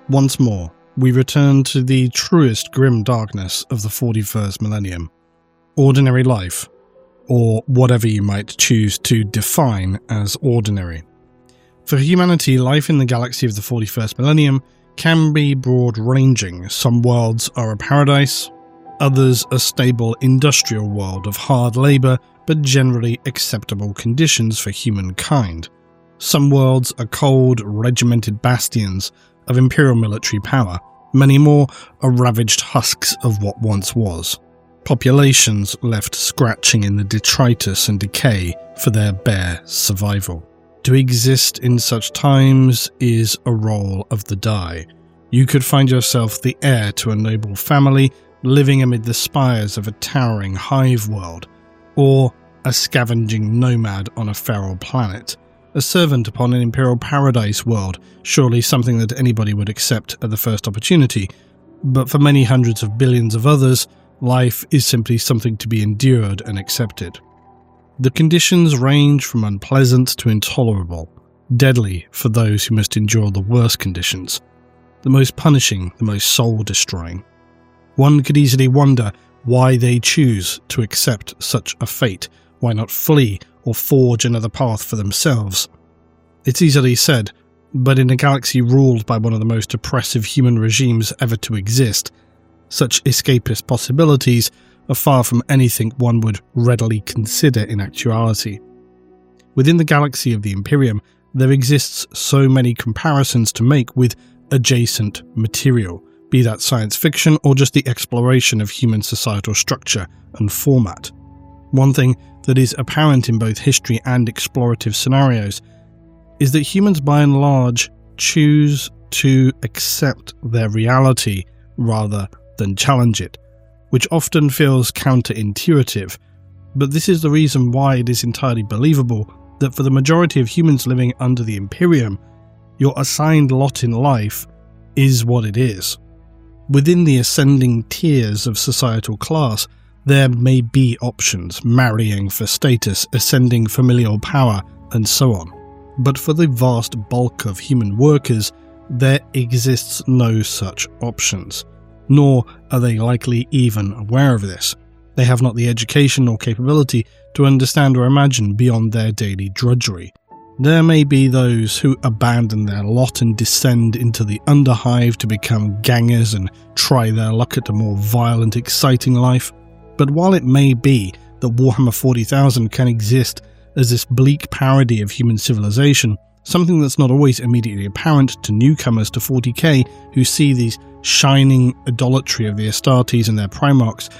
Once more, we return to the truest grim darkness of the 41st millennium. Ordinary life, or whatever you might choose to define as ordinary. For humanity, life in the galaxy of the 41st millennium can be broad-ranging. Some worlds are a paradise, others a stable industrial world of hard labour but generally acceptable conditions for humankind. Some worlds are cold, regimented bastions of imperial military power. Many more are ravaged husks of what once was. Populations left scratching in the detritus and decay for their bare survival. To exist in such times is a roll of the die. You could find yourself the heir to a noble family living amid the spires of a towering hive world, or a scavenging nomad on a feral planet. A servant upon an imperial paradise world, surely something that anybody would accept at the first opportunity, but for many hundreds of billions of others, life is simply something to be endured and accepted. The conditions range from unpleasant to intolerable, deadly for those who must endure the worst conditions, the most punishing, the most soul-destroying. One could easily wonder why they choose to accept such a fate. Why not flee or forge another path for themselves? It's easily said, but in a galaxy ruled by one of the most oppressive human regimes ever to exist, such escapist possibilities are far from anything one would readily consider in actuality. Within the galaxy of the Imperium, there exists so many comparisons to make with adjacent material, be that science fiction or just the exploration of human societal structure and format. One thing that is apparent in both history and explorative scenarios is that humans by and large choose to accept their reality rather than challenge it, which often feels counterintuitive, but this is the reason why it is entirely believable that for the majority of humans living under the Imperium, your assigned lot in life is what it is. Within the ascending tiers of societal class, there may be options, marrying for status, ascending familial power, and so on. But for the vast bulk of human workers, there exists no such options, nor are they likely even aware of this. They have not the education or capability to understand or imagine beyond their daily drudgery. There may be those who abandon their lot and descend into the underhive to become gangers and try their luck at a more violent, exciting life. But while it may be that Warhammer 40,000 can exist as this bleak parody of human civilization, something that's not always immediately apparent to newcomers to 40k who see these shining idolatry of the Astartes and their Primarchs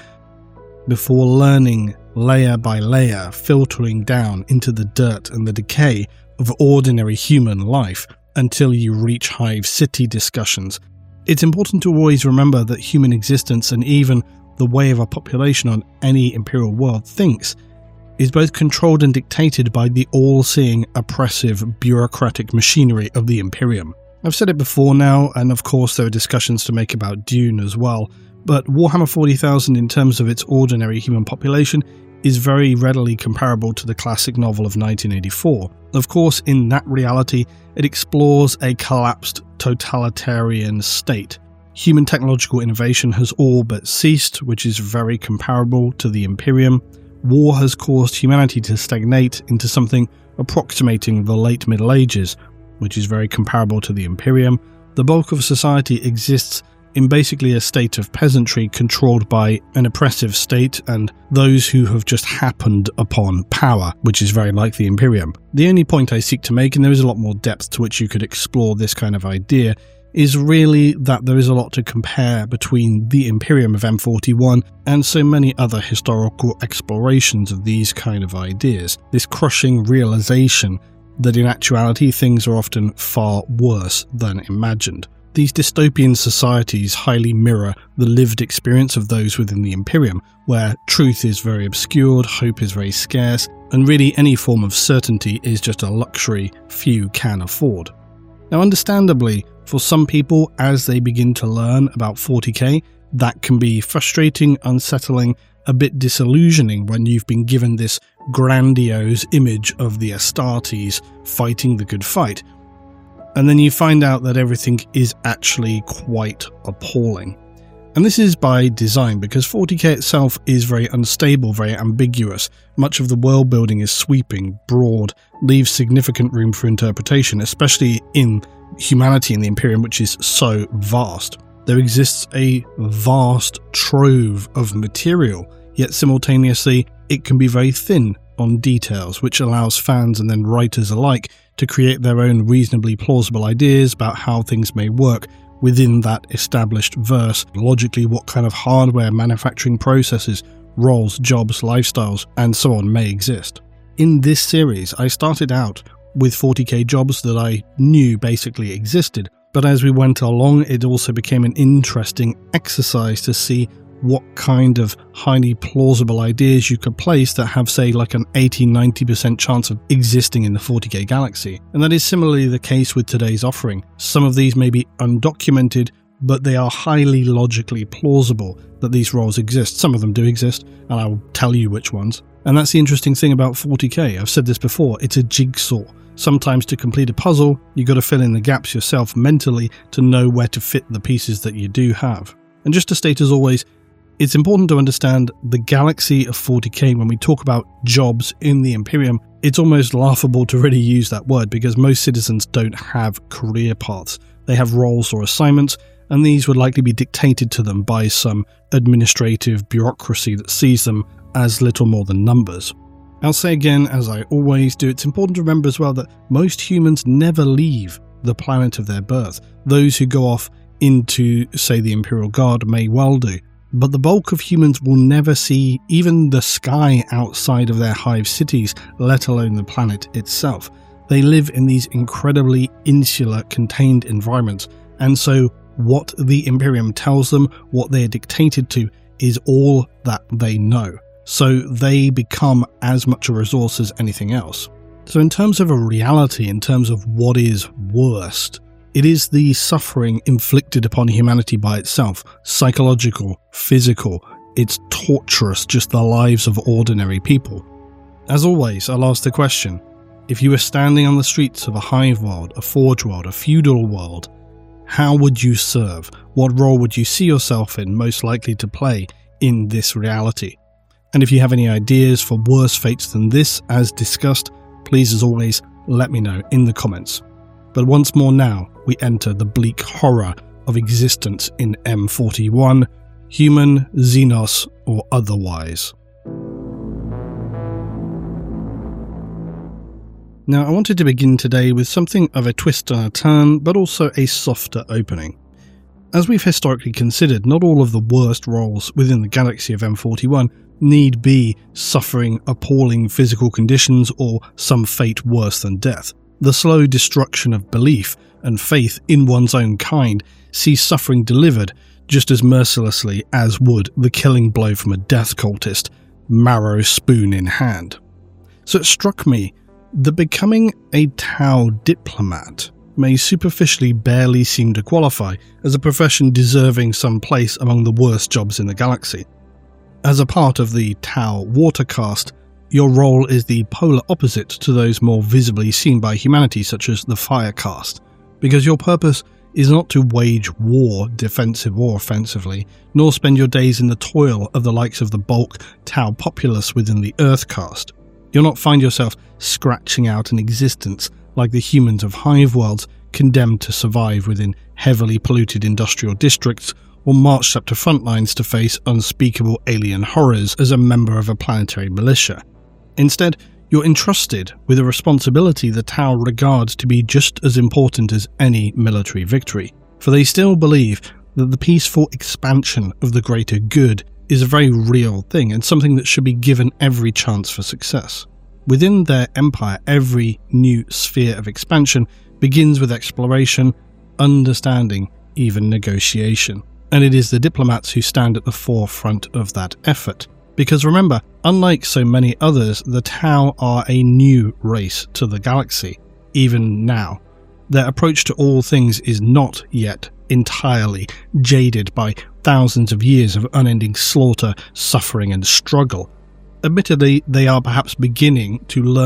before learning layer by layer, filtering down into the dirt and the decay of ordinary human life until you reach Hive City discussions. It's important to always remember that human existence and even the way of a population on any imperial world thinks is both controlled and dictated by the all-seeing, oppressive, bureaucratic machinery of the Imperium. I've said it before now, and of course there are discussions to make about Dune as well, but Warhammer 40,000 in terms of its ordinary human population is very readily comparable to the classic novel of 1984. Of course, in that reality, it explores a collapsed totalitarian state. Human technological innovation has all but ceased, which is very comparable to the Imperium. War has caused humanity to stagnate into something approximating the late Middle Ages, which is very comparable to the Imperium. The bulk of society exists in basically a state of peasantry controlled by an oppressive state and those who have just happened upon power, which is very like the Imperium. The only point I seek to make, and there is a lot more depth to which you could explore this kind of idea, is really that there is a lot to compare between the Imperium of M41 and so many other historical explorations of these kind of ideas. This crushing realization that in actuality things are often far worse than imagined. These dystopian societies highly mirror the lived experience of those within the Imperium, where truth is very obscured, hope is very scarce, and really any form of certainty is just a luxury few can afford. Now, understandably, for some people, as they begin to learn about 40k, that can be frustrating, unsettling, a bit disillusioning when you've been given this grandiose image of the Astartes fighting the good fight. and then you find out that everything is actually quite appalling. And this is by design, because 40k itself is very unstable, very ambiguous. Much of the world building is sweeping, broad, leaves significant room for interpretation, especially in humanity and the Imperium, which is so vast. There exists a vast trove of material, yet simultaneously it can be very thin on details, which allows fans and then writers alike to create their own reasonably plausible ideas about how things may work within that established verse. Logically, what kind of hardware, manufacturing processes, roles, jobs, lifestyles, and so on may exist. In this series, I started out with 40k jobs that I knew basically existed, but as we went along, it also became an interesting exercise to see what kind of highly plausible ideas you could place that have, say, like an 80-90% chance of existing in the 40k galaxy. And that is similarly the case with today's offering. Some of these may be undocumented, but they are highly logically plausible that these roles exist. Some of them do exist, and I will tell you which ones. And that's the interesting thing about 40k. I've said this before, it's a jigsaw. Sometimes to complete a puzzle, you've got to fill in the gaps yourself mentally to know where to fit the pieces that you do have. And just to state as always, it's important to understand the galaxy of 40k. When we talk about jobs in the Imperium, it's almost laughable to really use that word, because most citizens don't have career paths. They have roles or assignments, and these would likely be dictated to them by some administrative bureaucracy that sees them as little more than numbers. I'll say again, as I always do, it's important to remember as well that most humans never leave the planet of their birth. Those who go off into, say, the Imperial Guard may well do, but the bulk of humans will never see even the sky outside of their hive cities, let alone the planet itself. They live in these incredibly insular, contained environments, and so what the Imperium tells them, what they are dictated to, is all that they know. So they become as much a resource as anything else. So in terms of a reality, in terms of what is worst, it is the suffering inflicted upon humanity by itself, psychological, physical. It's torturous, just the lives of ordinary people. As always, I'll ask the question, if you were standing on the streets of a hive world, a forge world, a feudal world, how would you serve? What role would you see yourself in, most likely to play in this reality? And if you have any ideas for worse fates than this, as discussed, please, as always, let me know in the comments. But once more now, we enter the bleak horror of existence in M41, human, Xenos, or otherwise. Now, I wanted to begin today with something of a twist and a turn, but also a softer opening. As we've historically considered, not all of the worst roles within the galaxy of M41 need be suffering appalling physical conditions or some fate worse than death. The slow destruction of belief and faith in one's own kind sees suffering delivered just as mercilessly as would the killing blow from a death cultist, marrow spoon in hand. So it struck me that becoming a Tau diplomat may superficially barely seem to qualify as a profession deserving some place among the worst jobs in the galaxy. As a part of the Tau water caste, your role is the polar opposite to those more visibly seen by humanity, such as the fire caste, because your purpose is not to wage war, defensive or offensively, nor spend your days in the toil of the likes of the bulk Tau populace within the earth caste. You'll not find yourself scratching out an existence like the humans of hive worlds condemned to survive within heavily polluted industrial districts, or marched up to front lines to face unspeakable alien horrors as a member of a planetary militia. Instead, you're entrusted with a responsibility the Tau regards to be just as important as any military victory, for they still believe that the peaceful expansion of the greater good is a very real thing and something that should be given every chance for success. Within their empire, every new sphere of expansion begins with exploration, understanding, even negotiation. And it is the diplomats who stand at the forefront of that effort. Because remember, unlike so many others, the Tau are a new race to the galaxy, even now. Their approach to all things is not yet entirely jaded by thousands of years of unending slaughter, suffering and struggle. Admittedly, they are perhaps beginning to learn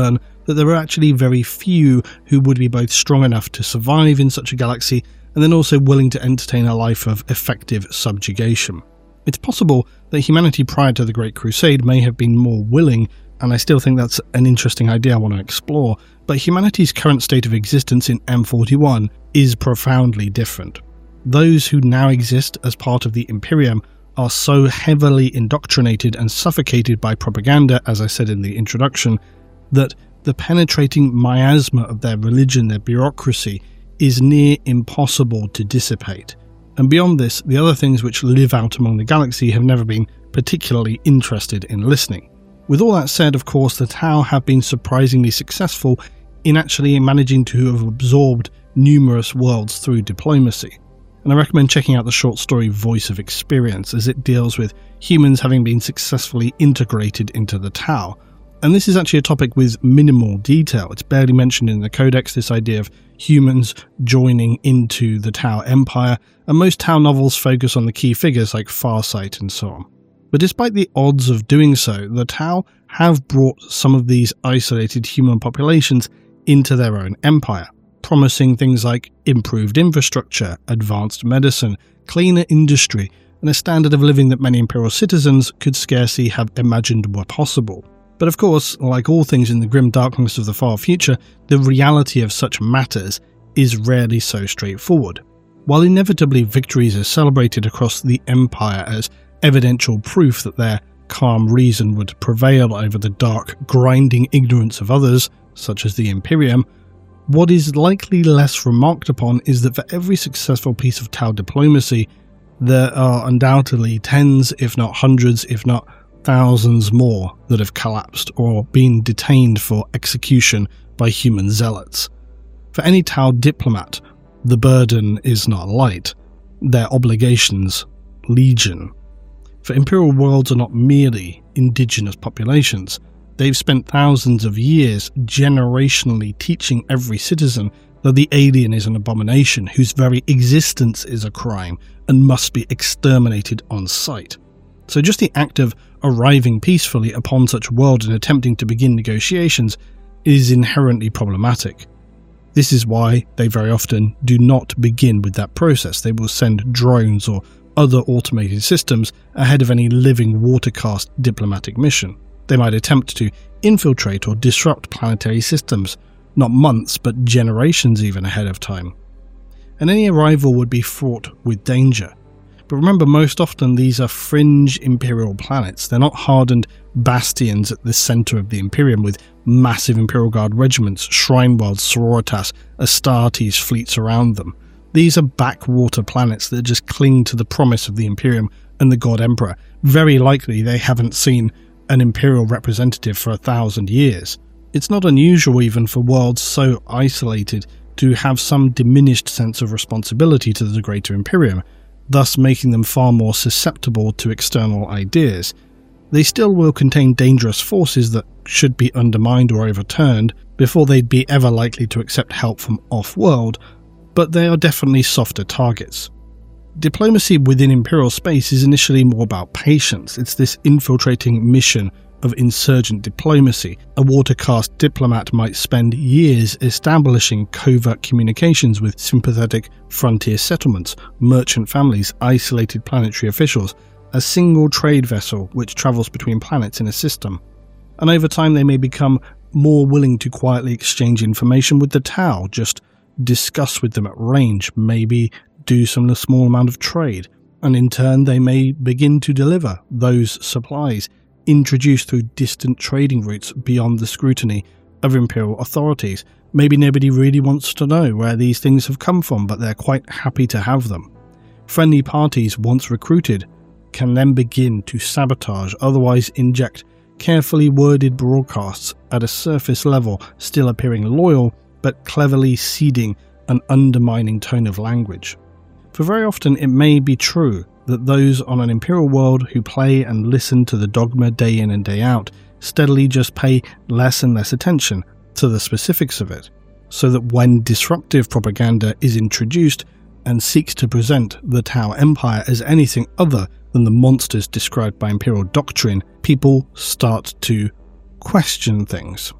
that there are actually very few who would be both strong enough to survive in such a galaxy and then also willing to entertain a life of effective subjugation. It's possible that humanity prior to the Great Crusade may have been more willing, and I still think that's an interesting idea I want to explore, but humanity's current state of existence in M41 is profoundly different. Those who now exist as part of the Imperium are so heavily indoctrinated and suffocated by propaganda, as I said in the introduction, that the penetrating miasma of their religion, their bureaucracy, is near impossible to dissipate. And beyond this, the other things which live out among the galaxy have never been particularly interested in listening. With all that said, of course, the Tau have been surprisingly successful in actually managing to have absorbed numerous worlds through diplomacy. And I recommend checking out the short story Voice of Experience, as it deals with humans having been successfully integrated into the Tau. And this is actually a topic with minimal detail. It's barely mentioned in the Codex, this idea of humans joining into the Tau Empire, and most Tau novels focus on the key figures like Farsight and so on. But despite the odds of doing so, the Tau have brought some of these isolated human populations into their own empire, promising things like improved infrastructure, advanced medicine, cleaner industry, and a standard of living that many Imperial citizens could scarcely have imagined were possible. But of course, like all things in the grim darkness of the far future, the reality of such matters is rarely so straightforward. While inevitably victories are celebrated across the Empire as evidential proof that their calm reason would prevail over the dark, grinding ignorance of others, such as the Imperium, what is likely less remarked upon is that for every successful piece of Tau diplomacy, there are undoubtedly tens, if not hundreds, if not thousands more that have collapsed or been detained for execution by human zealots. For any Tau diplomat, the burden is not light, their obligations legion. For Imperial worlds are not merely indigenous populations. They've spent thousands of years generationally teaching every citizen that the alien is an abomination whose very existence is a crime and must be exterminated on sight. So just the act of arriving peacefully upon such a world and attempting to begin negotiations is inherently problematic. This is why they very often do not begin with that process. They will send drones or other automated systems ahead of any living watercast diplomatic mission. They might attempt to infiltrate or disrupt planetary systems, not months but generations even ahead of time. And any arrival would be fraught with danger. But remember, most often these are fringe Imperial planets. They're not hardened bastions at the centre of the Imperium with massive Imperial Guard regiments, Shrine Worlds, Sororitas, Astartes fleets around them. These are backwater planets that just cling to the promise of the Imperium and the God Emperor. Very likely they haven't seen an Imperial representative for 1,000 years. It's not unusual even for worlds so isolated to have some diminished sense of responsibility to the greater Imperium, thus making them far more susceptible to external ideas. They still will contain dangerous forces that should be undermined or overturned before they'd be ever likely to accept help from off-world, but they are definitely softer targets. Diplomacy within Imperial space is initially more about patience. It's this infiltrating mission of insurgent diplomacy. A watercast diplomat might spend years establishing covert communications with sympathetic frontier settlements, merchant families, isolated planetary officials, a single trade vessel which travels between planets in a system. And over time they may become more willing to quietly exchange information with the Tau, just discuss with them at range, maybe do some small amount of trade, and in turn they may begin to deliver those supplies introduced through distant trading routes beyond the scrutiny of Imperial authorities. Maybe nobody really wants to know where these things have come from, but they're quite happy to have them. Friendly parties, once recruited, can then begin to sabotage, otherwise inject carefully worded broadcasts at a surface level, still appearing loyal, but cleverly seeding an undermining tone of language. For very often it may be true that those on an Imperial world who play and listen to the dogma day in and day out steadily just pay less and less attention to the specifics of it, so that when disruptive propaganda is introduced and seeks to present the Tau Empire as anything other than the monsters described by Imperial doctrine, people start to question things.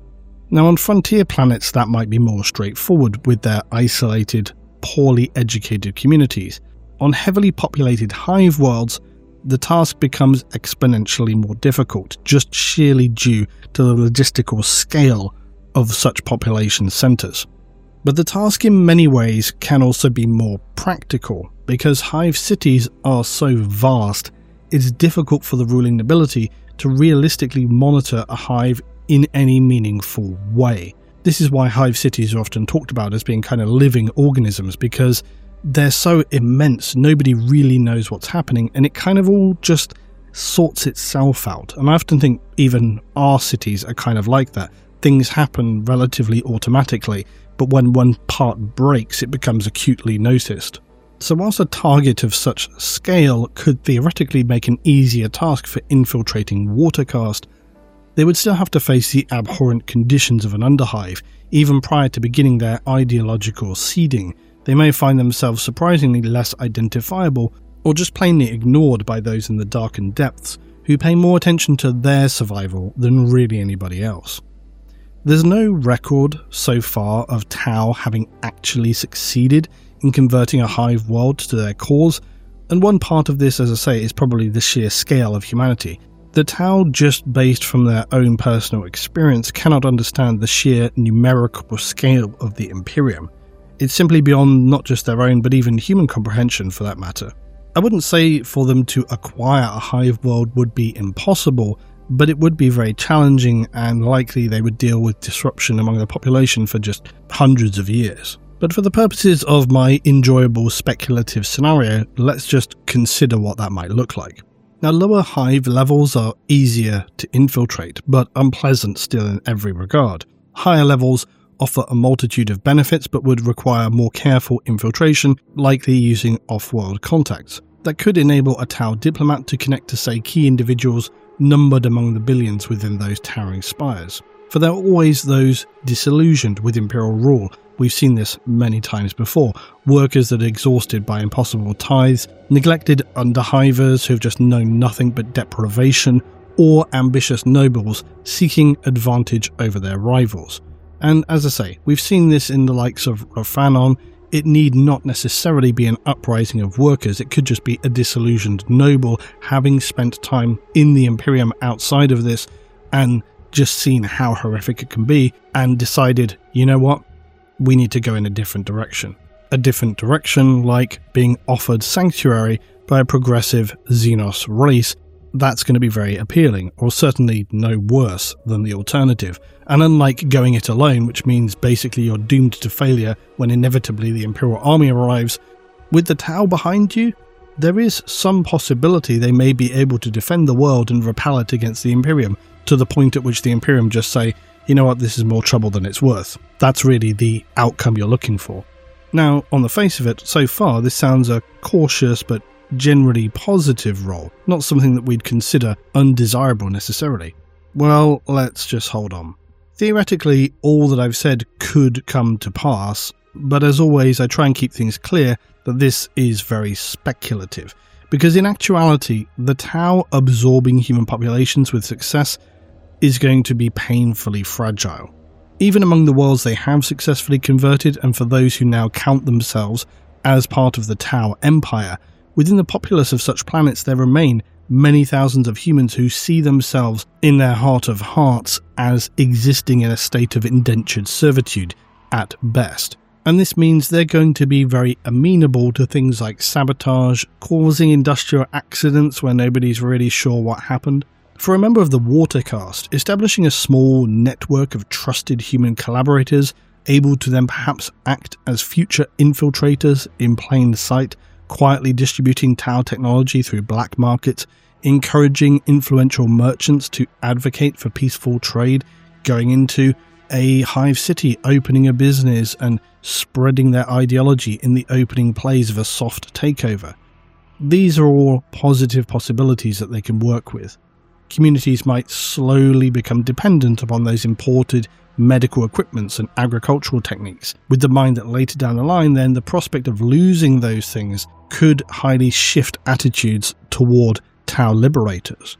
Now, on frontier planets, that might be more straightforward with their isolated, poorly educated communities. On heavily populated hive worlds, the task becomes exponentially more difficult, just sheerly due to the logistical scale of such population centers. But the task in many ways can also be more practical, because hive cities are so vast, it's difficult for the ruling nobility to realistically monitor a hive in any meaningful way. This is why hive cities are often talked about as being kind of living organisms, because they're so immense, nobody really knows what's happening, and it kind of all just sorts itself out. And I often think even our cities are kind of like that. Things happen relatively automatically, but when one part breaks, it becomes acutely noticed. So whilst a target of such scale could theoretically make an easier task for infiltrating Watercast, they would still have to face the abhorrent conditions of an underhive, even prior to beginning their ideological seeding. They may find themselves surprisingly less identifiable, or just plainly ignored by those in the darkened depths, who pay more attention to their survival than really anybody else. There's no record so far of Tau having actually succeeded in converting a hive world to their cause, and one part of this, as I say, is probably the sheer scale of humanity. The Tau, just based from their own personal experience, cannot understand the sheer numerical scale of the Imperium. It's simply beyond not just their own, but even human comprehension for that matter. I wouldn't say for them to acquire a hive world would be impossible, but it would be very challenging, and likely they would deal with disruption among the population for just hundreds of years. But for the purposes of my enjoyable speculative scenario, let's just consider what that might look like. Now, lower hive levels are easier to infiltrate, but unpleasant still in every regard. Higher levels offer a multitude of benefits, but would require more careful infiltration, likely using off-world contacts. That could enable a Tau diplomat to connect to, say, key individuals numbered among the billions within those towering spires. For there are always those disillusioned with Imperial rule. We've seen this many times before. Workers that are exhausted by impossible tithes, neglected underhivers who've just known nothing but deprivation, or ambitious nobles seeking advantage over their rivals. And as I say, we've seen this in the likes of Raphanon. It need not necessarily be an uprising of workers, it could just be a disillusioned noble having spent time in the Imperium outside of this and just seen how horrific it can be and decided, you know what, we need to go in a different direction. A different direction like being offered sanctuary by a progressive Xenos race. That's going to be very appealing, or certainly no worse than the alternative. And unlike going it alone, which means basically you're doomed to failure when inevitably the Imperial army arrives, with the Tau behind you, there is some possibility they may be able to defend the world and repel it against the Imperium, to the point at which the Imperium just say, you know what, this is more trouble than it's worth. That's really the outcome you're looking for. Now, on the face of it, so far this sounds a cautious but generally positive role, not something that we'd consider undesirable necessarily. Well, let's just hold on. Theoretically, all that I've said could come to pass, but as always I try and keep things clear that this is very speculative, because in actuality, the Tau absorbing human populations with success is going to be painfully fragile. Even among the worlds they have successfully converted, and for those who now count themselves as part of the Tau Empire, within the populace of such planets there remain many thousands of humans who see themselves in their heart of hearts as existing in a state of indentured servitude at best. And this means they're going to be very amenable to things like sabotage, causing industrial accidents where nobody's really sure what happened. For a member of the Watercast, establishing a small network of trusted human collaborators, able to then perhaps act as future infiltrators in plain sight, quietly distributing Tau technology through black markets, encouraging influential merchants to advocate for peaceful trade, going into a hive city, opening a business and spreading their ideology in the opening plays of a soft takeover. These are all positive possibilities that they can work with. Communities might slowly become dependent upon those imported medical equipments and agricultural techniques, with the mind that later down the line then the prospect of losing those things could highly shift attitudes toward Tau liberators.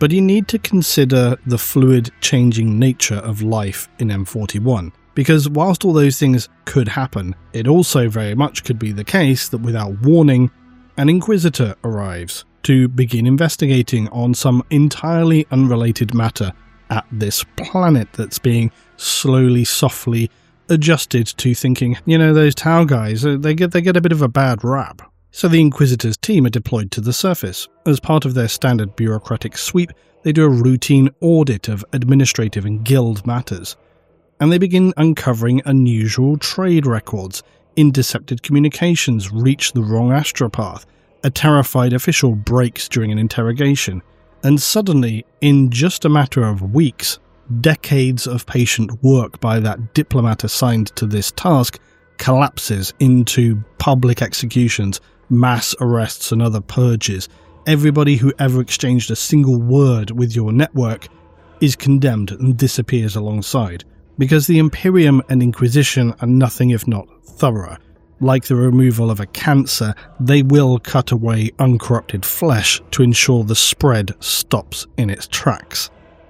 But you need to consider the fluid, changing nature of life in M41. Because whilst all those things could happen, it also very much could be the case that without warning, an Inquisitor arrives to begin investigating on some entirely unrelated matter at this planet that's being slowly, softly adjusted to thinking, those Tau guys, they get a bit of a bad rap. So the Inquisitor's team are deployed to the surface. As part of their standard bureaucratic sweep, they do a routine audit of administrative and guild matters. And they begin uncovering unusual trade records, intercepted communications reach the wrong astropath, a terrified official breaks during an interrogation, and suddenly, in just a matter of weeks, decades of patient work by that diplomat assigned to this task collapses into public executions, mass arrests and other purges. Everybody who ever exchanged a single word with your network is condemned and disappears alongside. Because the Imperium and Inquisition are nothing if not thorough. Like the removal of a cancer, they will cut away uncorrupted flesh to ensure the spread stops in its tracks.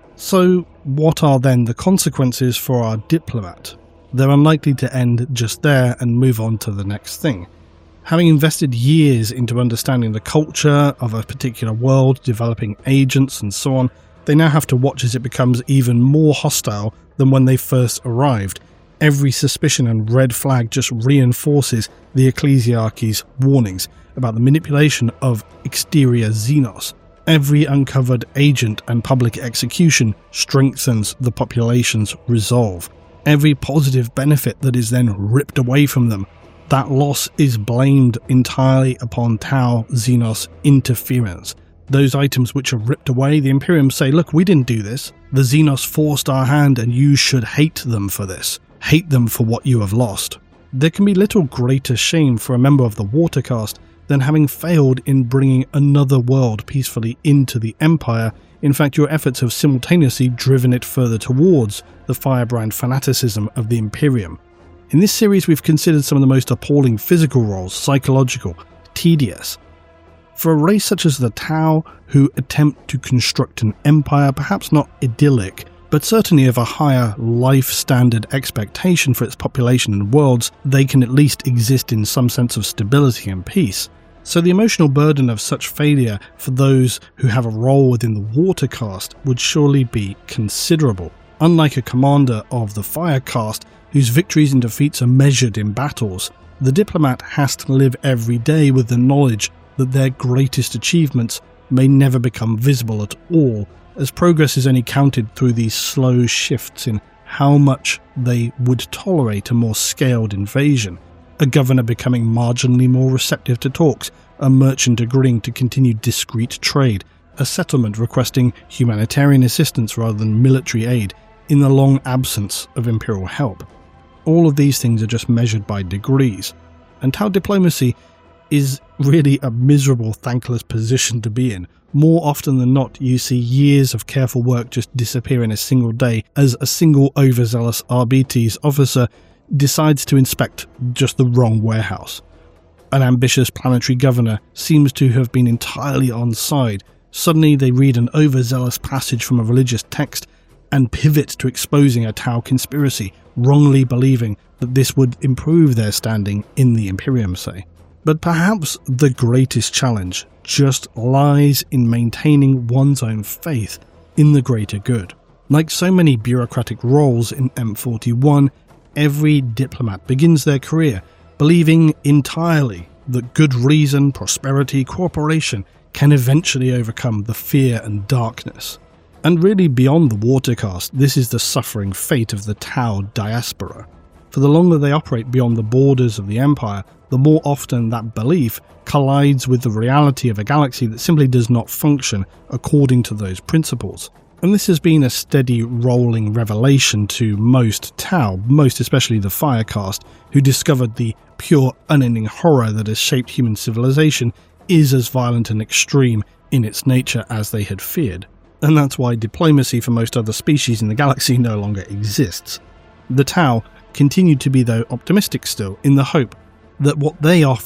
So, what are then the consequences for our diplomat? They're unlikely to end just there and move on to the next thing. Having invested years into understanding the culture of a particular world, developing agents and so on, they now have to watch as it becomes even more hostile than when they first arrived. Every suspicion and red flag just reinforces the Ecclesiarchy's warnings about the manipulation of exterior Xenos. Every uncovered agent and public execution strengthens the population's resolve. Every positive benefit that is then ripped away from them, that loss is blamed entirely upon Tau Xenos interference. Those items which are ripped away, the Imperium say, look, we didn't do this. The Xenos forced our hand and you should hate them for this. Hate them for what you have lost. There can be little greater shame for a member of the Watercast than having failed in bringing another world peacefully into the Empire. In fact, your efforts have simultaneously driven it further towards the firebrand fanaticism of the Imperium. In this series, we've considered some of the most appalling physical roles, psychological, tedious. For a race such as the Tau, who attempt to construct an empire, perhaps not idyllic, but certainly of a higher life standard expectation for its population and worlds, they can at least exist in some sense of stability and peace. So the emotional burden of such failure for those who have a role within the Watercast would surely be considerable. Unlike a commander of the Firecast, whose victories and defeats are measured in battles, the diplomat has to live every day with the knowledge that their greatest achievements may never become visible at all, as progress is only counted through these slow shifts in how much they would tolerate a more scaled invasion. A governor becoming marginally more receptive to talks, a merchant agreeing to continue discreet trade, a settlement requesting humanitarian assistance rather than military aid in the long absence of imperial help. All of these things are just measured by degrees, and Tau diplomacy is really a miserable, thankless position to be in. More often than not, you see years of careful work just disappear in a single day as a single overzealous RBT's officer decides to inspect just the wrong warehouse. An ambitious planetary governor seems to have been entirely on side. Suddenly they read an overzealous passage from a religious text and pivot to exposing a Tau conspiracy, wrongly believing that this would improve their standing in the Imperium, say. But perhaps the greatest challenge just lies in maintaining one's own faith in the greater good. Like so many bureaucratic roles in M41, every diplomat begins their career believing entirely that good reason, prosperity, cooperation can eventually overcome the fear and darkness. And really beyond the Watercast, this is the suffering fate of the Tau diaspora. For the longer they operate beyond the borders of the Empire, the more often that belief collides with the reality of a galaxy that simply does not function according to those principles. And this has been a steady rolling revelation to most Tau, most especially the Firecast, who discovered the pure unending horror that has shaped human civilization is as violent and extreme in its nature as they had feared. And that's why diplomacy for most other species in the galaxy no longer exists. The Tau continue to be, though, optimistic still, in the hope that what they offer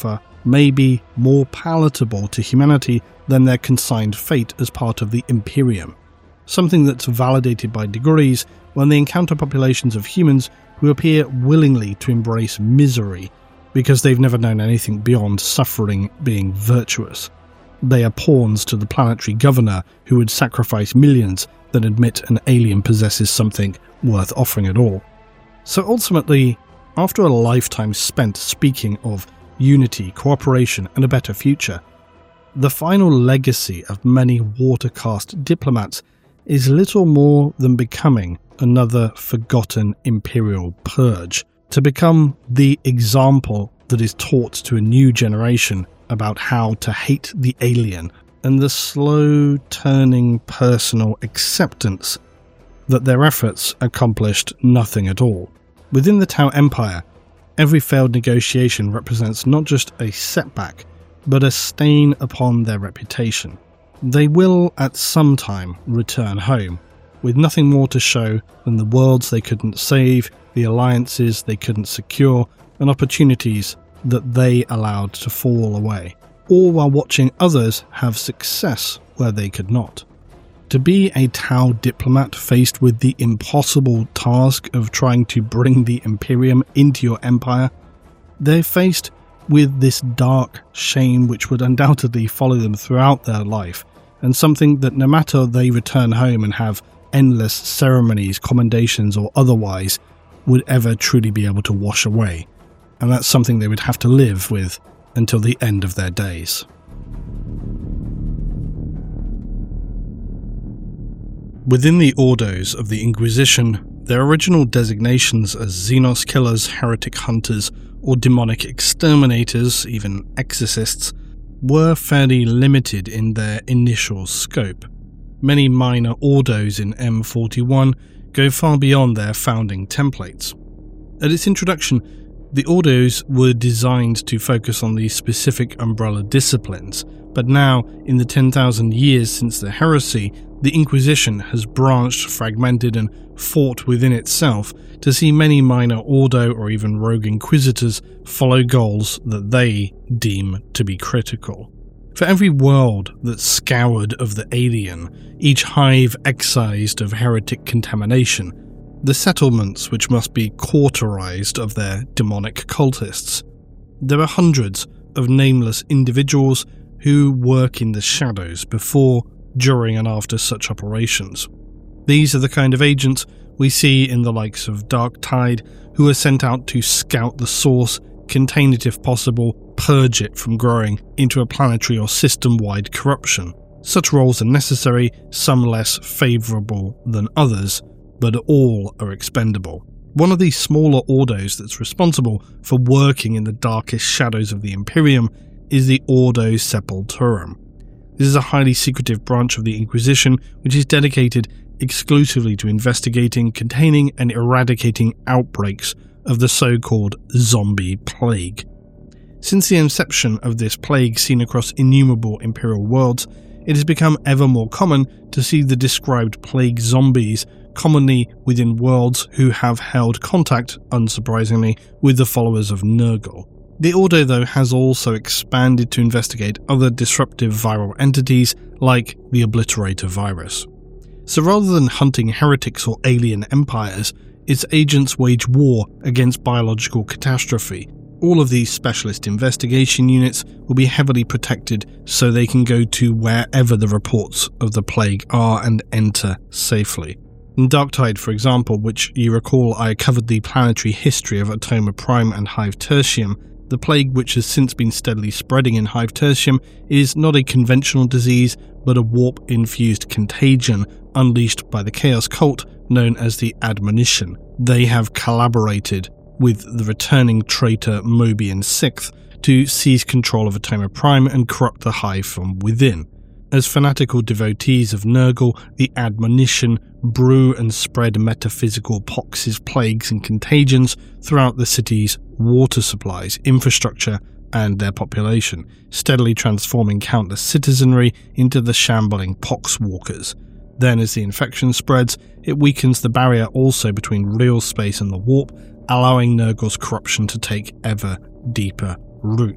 may be more palatable to humanity than their consigned fate as part of the Imperium, something that's validated by degrees when they encounter populations of humans who appear willingly to embrace misery because they've never known anything beyond suffering being virtuous. They are pawns to the planetary governor who would sacrifice millions than admit an alien possesses something worth offering at all. So ultimately, after a lifetime spent speaking of unity, cooperation, and a better future, the final legacy of many water-caste diplomats is little more than becoming another forgotten imperial purge, to become the example that is taught to a new generation about how to hate the alien, and the slow turning personal acceptance that their efforts accomplished nothing at all. Within the Tau Empire, every failed negotiation represents not just a setback, but a stain upon their reputation. They will at some time return home, with nothing more to show than the worlds they couldn't save, the alliances they couldn't secure, and opportunities that they allowed to fall away, all while watching others have success where they could not. To be a Tau diplomat faced with the impossible task of trying to bring the Imperium into your empire, they're faced with this dark shame which would undoubtedly follow them throughout their life, and something that no matter they return home and have endless ceremonies, commendations or otherwise, would ever truly be able to wash away. And that's something they would have to live with until the end of their days. Within the Ordos of the Inquisition, their original designations as Xenos killers, heretic hunters, or demonic exterminators, even exorcists, were fairly limited in their initial scope. Many minor Ordos in M41 go far beyond their founding templates. At its introduction, the Ordos were designed to focus on these specific umbrella disciplines, but now, in the 10,000 years since the heresy, the Inquisition has branched, fragmented, and fought within itself to see many minor Ordo or even rogue Inquisitors follow goals that they deem to be critical. For every world that's scoured of the alien, each hive excised of heretic contamination, the settlements which must be cauterized of their demonic cultists, there are hundreds of nameless individuals who work in the shadows before, during and after such operations. These are the kind of agents we see in the likes of Dark Tide, who are sent out to scout the source, contain it if possible, purge it from growing into a planetary or system-wide corruption. Such roles are necessary, some less favourable than others, but all are expendable. One of these smaller Ordos that's responsible for working in the darkest shadows of the Imperium is the Ordo Sepulturum. This is a highly secretive branch of the Inquisition which is dedicated exclusively to investigating, containing and eradicating outbreaks of the so-called zombie plague. Since the inception of this plague seen across innumerable Imperial worlds, it has become ever more common to see the described plague zombies commonly within worlds who have held contact, unsurprisingly, with the followers of Nurgle. The Ordo, though, has also expanded to investigate other disruptive viral entities like the Obliterator virus. So rather than hunting heretics or alien empires, its agents wage war against biological catastrophe. All of these specialist investigation units will be heavily protected so they can go to wherever the reports of the plague are and enter safely. In Darktide, for example, which you recall I covered the planetary history of Atoma Prime and Hive Tertium, the plague which has since been steadily spreading in Hive Tertium is not a conventional disease, but a warp-infused contagion unleashed by the Chaos Cult known as the Admonition. They have collaborated with the returning traitor Mobian Sixth to seize control of Atoma Prime and corrupt the Hive from within. As fanatical devotees of Nurgle, the Admonition brew and spread metaphysical poxes, plagues and contagions throughout the city's water supplies, infrastructure and their population, steadily transforming countless citizenry into the shambling poxwalkers. Then as the infection spreads, it weakens the barrier also between real space and the warp, allowing Nurgle's corruption to take ever deeper root,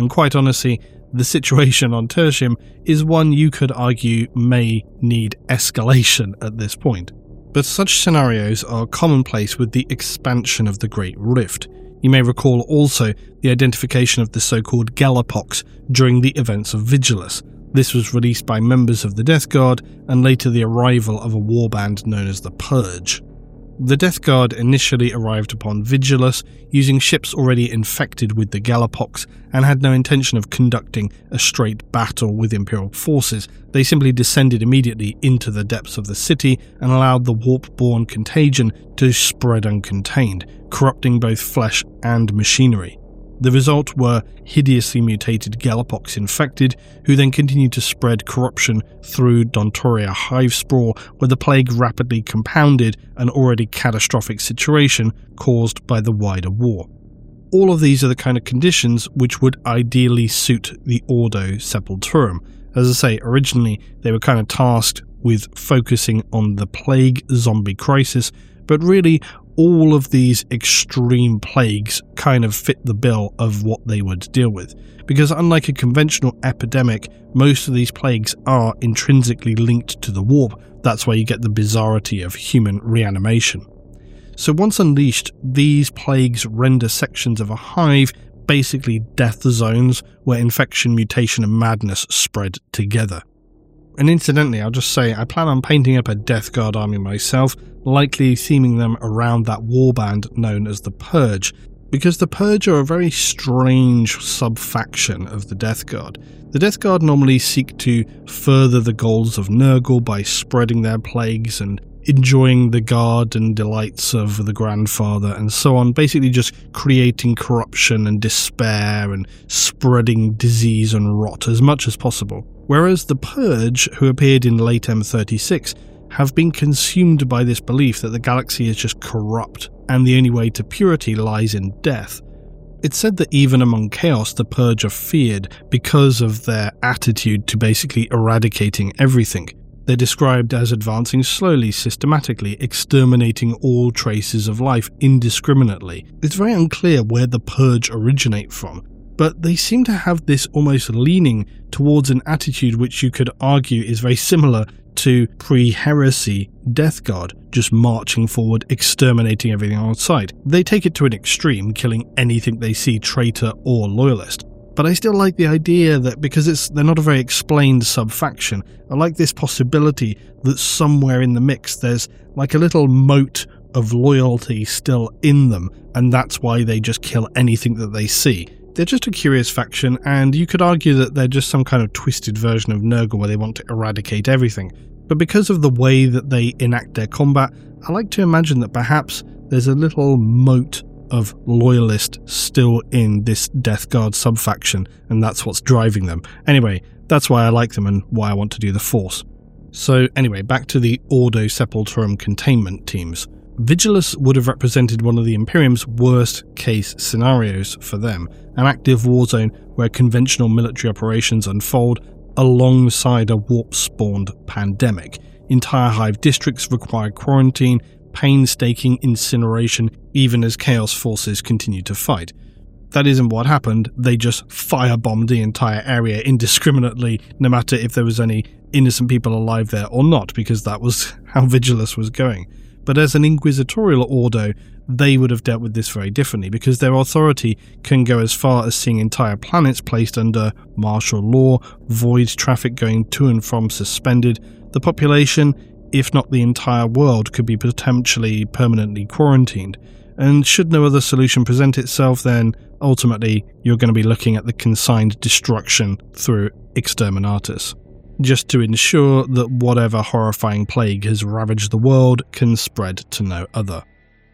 and quite honestly, the situation on Tertium is one you could argue may need escalation at this point. But such scenarios are commonplace with the expansion of the Great Rift. You may recall also the identification of the so-called Galapox during the events of Vigilus. This was released by members of the Death Guard and later the arrival of a warband known as the Purge. The Death Guard initially arrived upon Vigilus using ships already infected with the Galapox and had no intention of conducting a straight battle with Imperial forces. They simply descended immediately into the depths of the city and allowed the warp-borne contagion to spread uncontained, corrupting both flesh and machinery. The result were hideously mutated Galapox infected, who then continued to spread corruption through Dontoria hive sprawl, where the plague rapidly compounded an already catastrophic situation caused by the wider war. All of these are the kind of conditions which would ideally suit the Ordo Sepulturum. As I say, originally they were kind of tasked with focusing on the plague zombie crisis, but really all of these extreme plagues kind of fit the bill of what they would deal with, because unlike a conventional epidemic, most of these plagues are intrinsically linked to the warp. That's why you get the bizarrity of human reanimation. So once unleashed, these plagues render sections of a hive basically death zones where infection, mutation and madness spread together. And incidentally, I'll just say I plan on painting up a Death Guard army myself, likely theming them around that warband known as the Purge, because the Purge are a very strange sub-faction of the Death Guard. The Death Guard normally seek to further the goals of Nurgle by spreading their plagues and enjoying the guard and delights of the grandfather and so on, basically just creating corruption and despair and spreading disease and rot as much as possible. Whereas the Purge, who appeared in late M36, have been consumed by this belief that the galaxy is just corrupt and the only way to purity lies in death. It's said that even among Chaos, the Purge are feared because of their attitude to basically eradicating everything. They're described as advancing slowly, systematically, exterminating all traces of life indiscriminately. It's very unclear where the Purge originate from, but they seem to have this almost leaning towards an attitude which you could argue is very similar to pre-heresy Death Guard, just marching forward, exterminating everything on sight. They take it to an extreme, killing anything they see traitor or loyalist. But I still like the idea that because they're not a very explained sub-faction, I like this possibility that somewhere in the mix there's like a little moat of loyalty still in them, and that's why they just kill anything that they see. They're just a curious faction, and you could argue that they're just some kind of twisted version of Nurgle where they want to eradicate everything. But because of the way that they enact their combat, I like to imagine that perhaps there's a little moat of loyalist still in this Death Guard sub-faction, and that's what's driving them. Anyway, that's why I like them and why I want to do the Force. So anyway, back to the Ordo Sepulturum containment teams. Vigilus would have represented one of the Imperium's worst case scenarios for them, an active war zone where conventional military operations unfold alongside a warp-spawned pandemic. Entire hive districts require quarantine, painstaking incineration, even as Chaos forces continue to fight. That isn't what happened. They just firebombed the entire area indiscriminately, no matter if there was any innocent people alive there or not, because that was how Vigilus was going. But as an inquisitorial ordo, they would have dealt with this very differently, because their authority can go as far as seeing entire planets placed under martial law, void traffic going to and from suspended, the population, if not the entire world, could be potentially permanently quarantined. And should no other solution present itself, then ultimately you're going to be looking at the consigned destruction through Exterminatus, just to ensure that whatever horrifying plague has ravaged the world can spread to no other.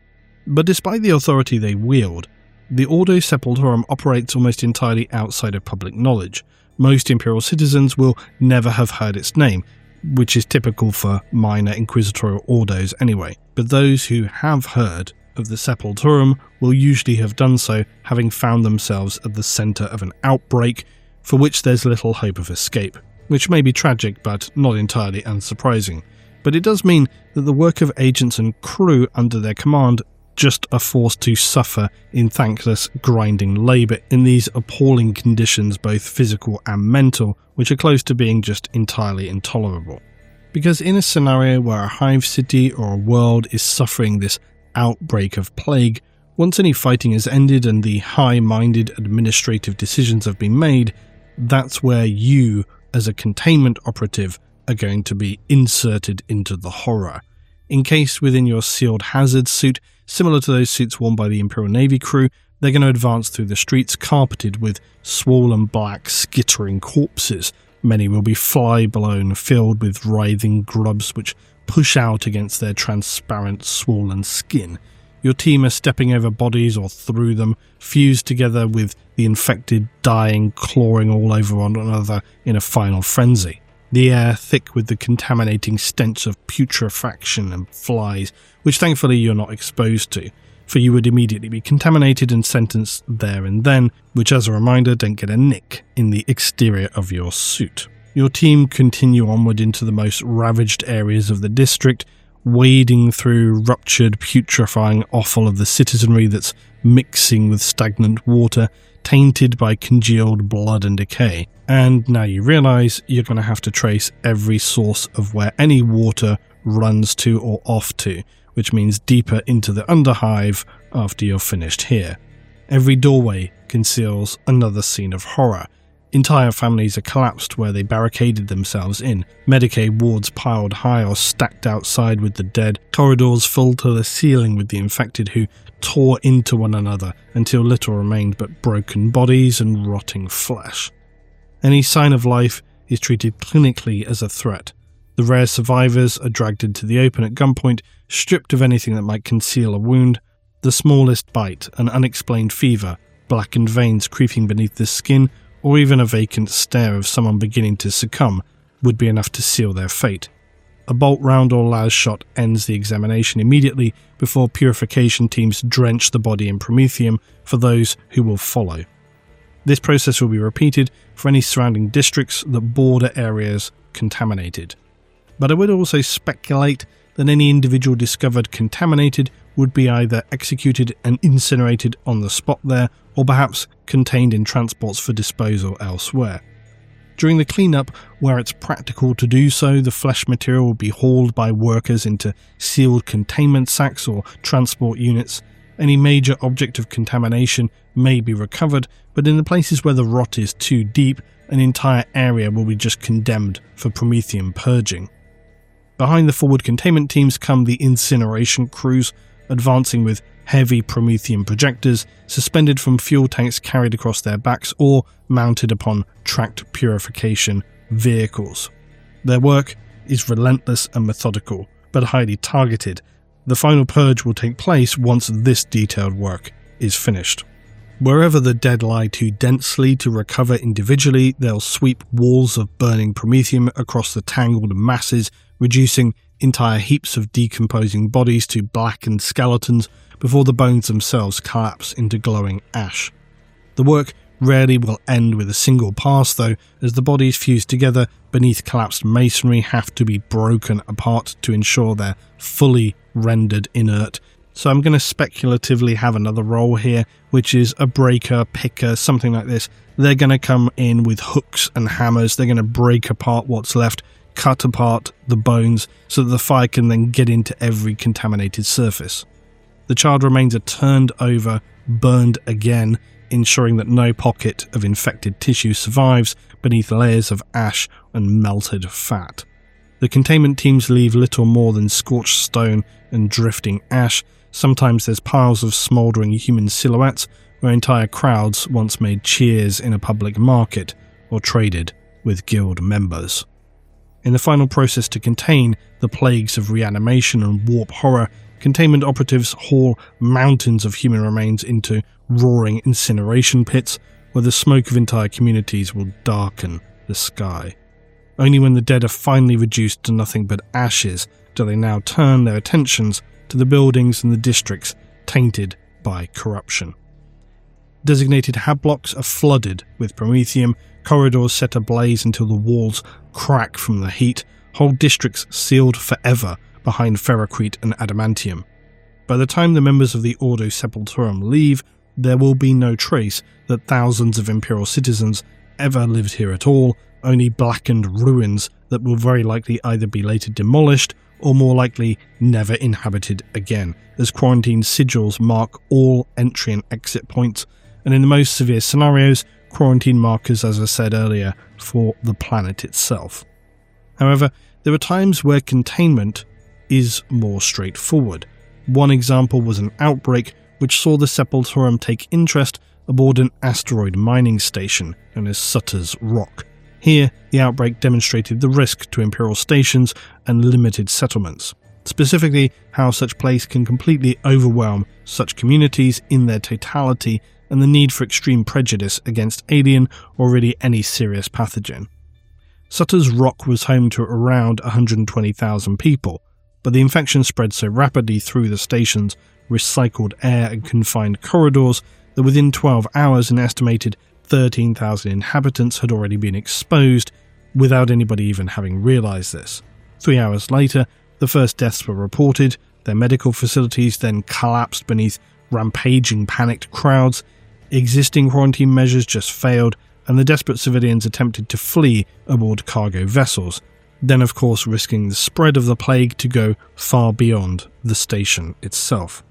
But despite the authority they wield, the Ordo Sepulturum operates almost entirely outside of public knowledge. Most Imperial citizens will never have heard its name, which is typical for minor inquisitorial ordos anyway. But those who have heard of the Sepulturum will usually have done so having found themselves at the centre of an outbreak for which there's little hope of escape, which may be tragic but not entirely unsurprising. But it does mean that the work of agents and crew under their command just are forced to suffer in thankless, grinding labour in these appalling conditions, both physical and mental, which are close to being just entirely intolerable. Because in a scenario where a hive city or a world is suffering this outbreak of plague, once any fighting has ended and the high-minded administrative decisions have been made, that's where you, as a containment operative, are going to be inserted into the horror. Encased within your sealed hazard suit, similar to those suits worn by the Imperial Navy crew, they're going to advance through the streets carpeted with swollen black, skittering corpses. Many will be fly-blown, filled with writhing grubs which push out against their transparent, swollen skin. Your team are stepping over bodies or through them, fused together with the infected, dying, clawing all over one another in a final frenzy. The air thick with the contaminating stench of putrefaction and flies, which thankfully you're not exposed to, for you would immediately be contaminated and sentenced there and then, which as a reminder don't get a nick in the exterior of your suit. Your team continue onward into the most ravaged areas of the district, wading through ruptured, putrefying offal of the citizenry that's mixing with stagnant water, tainted by congealed blood and decay. And now you realise you're going to have to trace every source of where any water runs to or off to, which means deeper into the underhive after you're finished here. Every doorway conceals another scene of horror. Entire families are collapsed where they barricaded themselves in, Medicaid wards piled high or stacked outside with the dead, corridors full to the ceiling with the infected who tore into one another until little remained but broken bodies and rotting flesh. Any sign of life is treated clinically as a threat. The rare survivors are dragged into the open at gunpoint, stripped of anything that might conceal a wound. The smallest bite, an unexplained fever, blackened veins creeping beneath the skin, or even a vacant stare of someone beginning to succumb would be enough to seal their fate. A bolt round or las shot ends the examination immediately before purification teams drench the body in promethium for those who will follow. This process will be repeated for any surrounding districts that border areas contaminated. But I would also speculate that any individual discovered contaminated would be either executed and incinerated on the spot there, or perhaps contained in transports for disposal elsewhere. During the cleanup, where it's practical to do so, the flesh material will be hauled by workers into sealed containment sacks or transport units. Any major object of contamination may be recovered, but in the places where the rot is too deep, an entire area will be just condemned for promethium purging. Behind the forward containment teams come the incineration crews, advancing with heavy promethium projectors suspended from fuel tanks carried across their backs or mounted upon tracked purification vehicles. Their work is relentless and methodical, but highly targeted. The final purge will take place once this detailed work is finished. Wherever the dead lie too densely to recover individually, they'll sweep walls of burning promethium across the tangled masses, reducing entire heaps of decomposing bodies to blackened skeletons before the bones themselves collapse into glowing ash. The work rarely will end with a single pass though, as the bodies fused together beneath collapsed masonry have to be broken apart to ensure they're fully rendered inert. So I'm going to speculatively have another role here, which is a breaker, picker, something like this. They're going to come in with hooks and hammers, they're going to break apart what's left, cut apart the bones so that the fire can then get into every contaminated surface. The charred remains are turned over, burned again, ensuring that no pocket of infected tissue survives beneath layers of ash and melted fat. The containment teams leave little more than scorched stone and drifting ash. Sometimes there's piles of smouldering human silhouettes where entire crowds once made cheers in a public market or traded with guild members. In the final process to contain the plagues of reanimation and warp horror, containment operatives haul mountains of human remains into roaring incineration pits where the smoke of entire communities will darken the sky. Only when the dead are finally reduced to nothing but ashes do they now turn their attentions to the buildings and the districts tainted by corruption. Designated hab blocks are flooded with promethium, corridors set ablaze until the walls crack from the heat, whole districts sealed forever behind ferrocrete and adamantium. By the time the members of the Ordo Sepulturum leave, there will be no trace that thousands of Imperial citizens ever lived here at all, only blackened ruins that will very likely either be later demolished or more likely never inhabited again, as quarantine sigils mark all entry and exit points, and in the most severe scenarios, quarantine markers, as I said earlier, for the planet itself. However, there are times where containment is more straightforward. One example was an outbreak which saw the Sepulturum take interest aboard an asteroid mining station known as Sutter's Rock. Here, the outbreak demonstrated the risk to Imperial stations and limited settlements, specifically how such place can completely overwhelm such communities in their totality and the need for extreme prejudice against alien or really any serious pathogen. Sutter's Rock was home to around 120,000 people, but the infection spread so rapidly through the station's recycled air and confined corridors that within 12 hours an estimated 13,000 inhabitants had already been exposed without anybody even having realised this. 3 hours later, the first deaths were reported, their medical facilities then collapsed beneath rampaging panicked crowds, existing quarantine measures just failed, and the desperate civilians attempted to flee aboard cargo vessels, then of course risking the spread of the plague to go far beyond the station itself.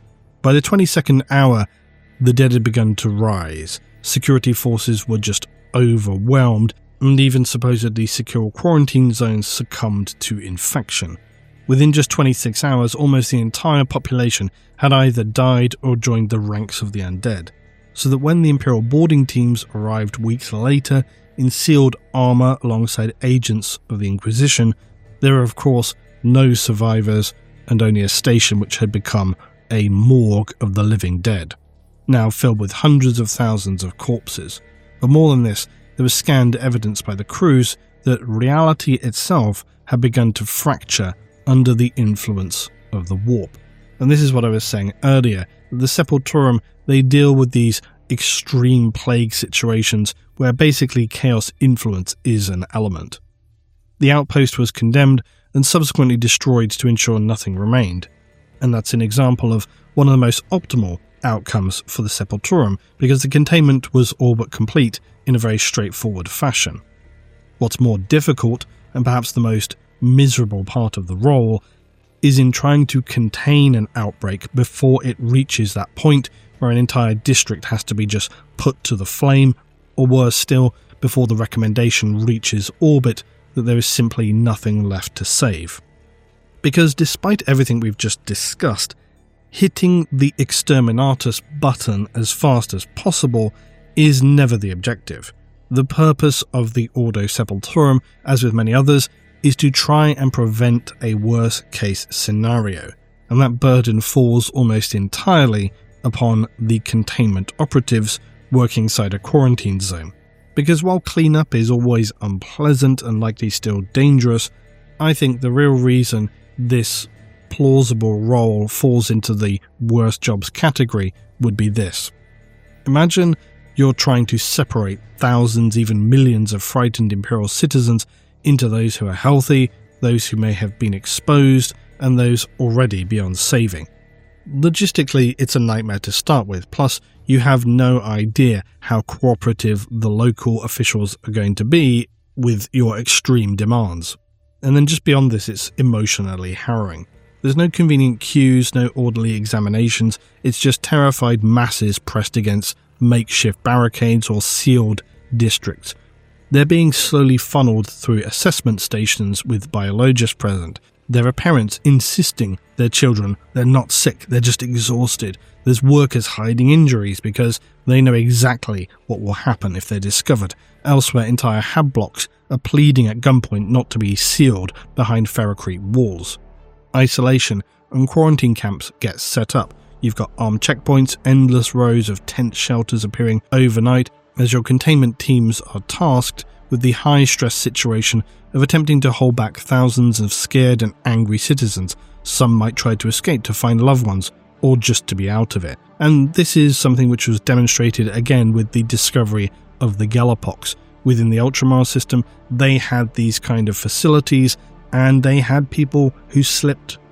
By the 22nd hour, the dead had begun to rise. Security forces were just overwhelmed, and even supposedly secure quarantine zones succumbed to infection. Within just 26 hours, almost the entire population had either died or joined the ranks of the undead, so that when the Imperial boarding teams arrived weeks later in sealed armour alongside agents of the Inquisition, there were of course no survivors and only a station which had become a morgue of the living dead, now filled with hundreds of thousands of corpses. But more than this, there was scanned evidence by the crews that reality itself had begun to fracture under the influence of the warp. And this is what I was saying earlier, that the Sepulturum, they deal with these extreme plague situations where basically chaos influence is an element. The outpost was condemned and subsequently destroyed to ensure nothing remained, and that's an example of one of the most optimal outcomes for the Sepulturum, because the containment was all but complete in a very straightforward fashion. What's more difficult, and perhaps the most miserable part of the role, is in trying to contain an outbreak before it reaches that point where an entire district has to be just put to the flame, or worse still, before the recommendation reaches orbit that there is simply nothing left to save. Because despite everything we've just discussed, hitting the exterminatus button as fast as possible is never the objective. The purpose of the Ordo Sepulturum, as with many others, is to try and prevent a worst-case scenario, and that burden falls almost entirely upon the containment operatives working inside a quarantine zone. Because while cleanup is always unpleasant and likely still dangerous, I think the real reason this plausible role falls into the worst jobs category would be this. Imagine you're trying to separate thousands, even millions of frightened Imperial citizens into those who are healthy, those who may have been exposed, and those already beyond saving. Logistically, it's a nightmare to start with, plus you have no idea how cooperative the local officials are going to be with your extreme demands. And then just beyond this, it's emotionally harrowing. There's no convenient queues, no orderly examinations, it's just terrified masses pressed against makeshift barricades or sealed districts. They're being slowly funneled through assessment stations with biologists present. There are parents insisting their children, they're not sick, they're just exhausted. There's workers hiding injuries because they know exactly what will happen if they're discovered. Elsewhere, entire hab blocks are pleading at gunpoint not to be sealed behind Ferrocrete walls. Isolation and quarantine camps get set up. You've got armed checkpoints, endless rows of tent shelters appearing overnight as your containment teams are tasked with the high-stress situation of attempting to hold back thousands of scared and angry citizens. Some might try to escape to find loved ones, or just to be out of it. And this is something which was demonstrated again with the discovery of the Galapox. Within the Ultramar system, they had these kind of facilities, and they had people who slipped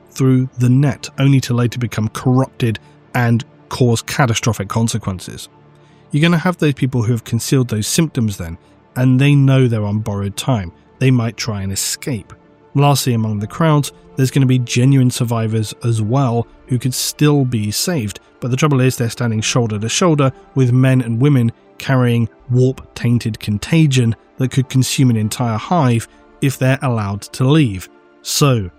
through the net, only to later become corrupted and cause catastrophic consequences. You're going to have those people who have concealed those symptoms then, and they know they're on borrowed time. They might try and escape. Lastly, among the crowds, there's going to be genuine survivors as well who could still be saved, but the trouble is they're standing shoulder to shoulder with men and women carrying warp-tainted contagion that could consume an entire hive if they're allowed to leave. So,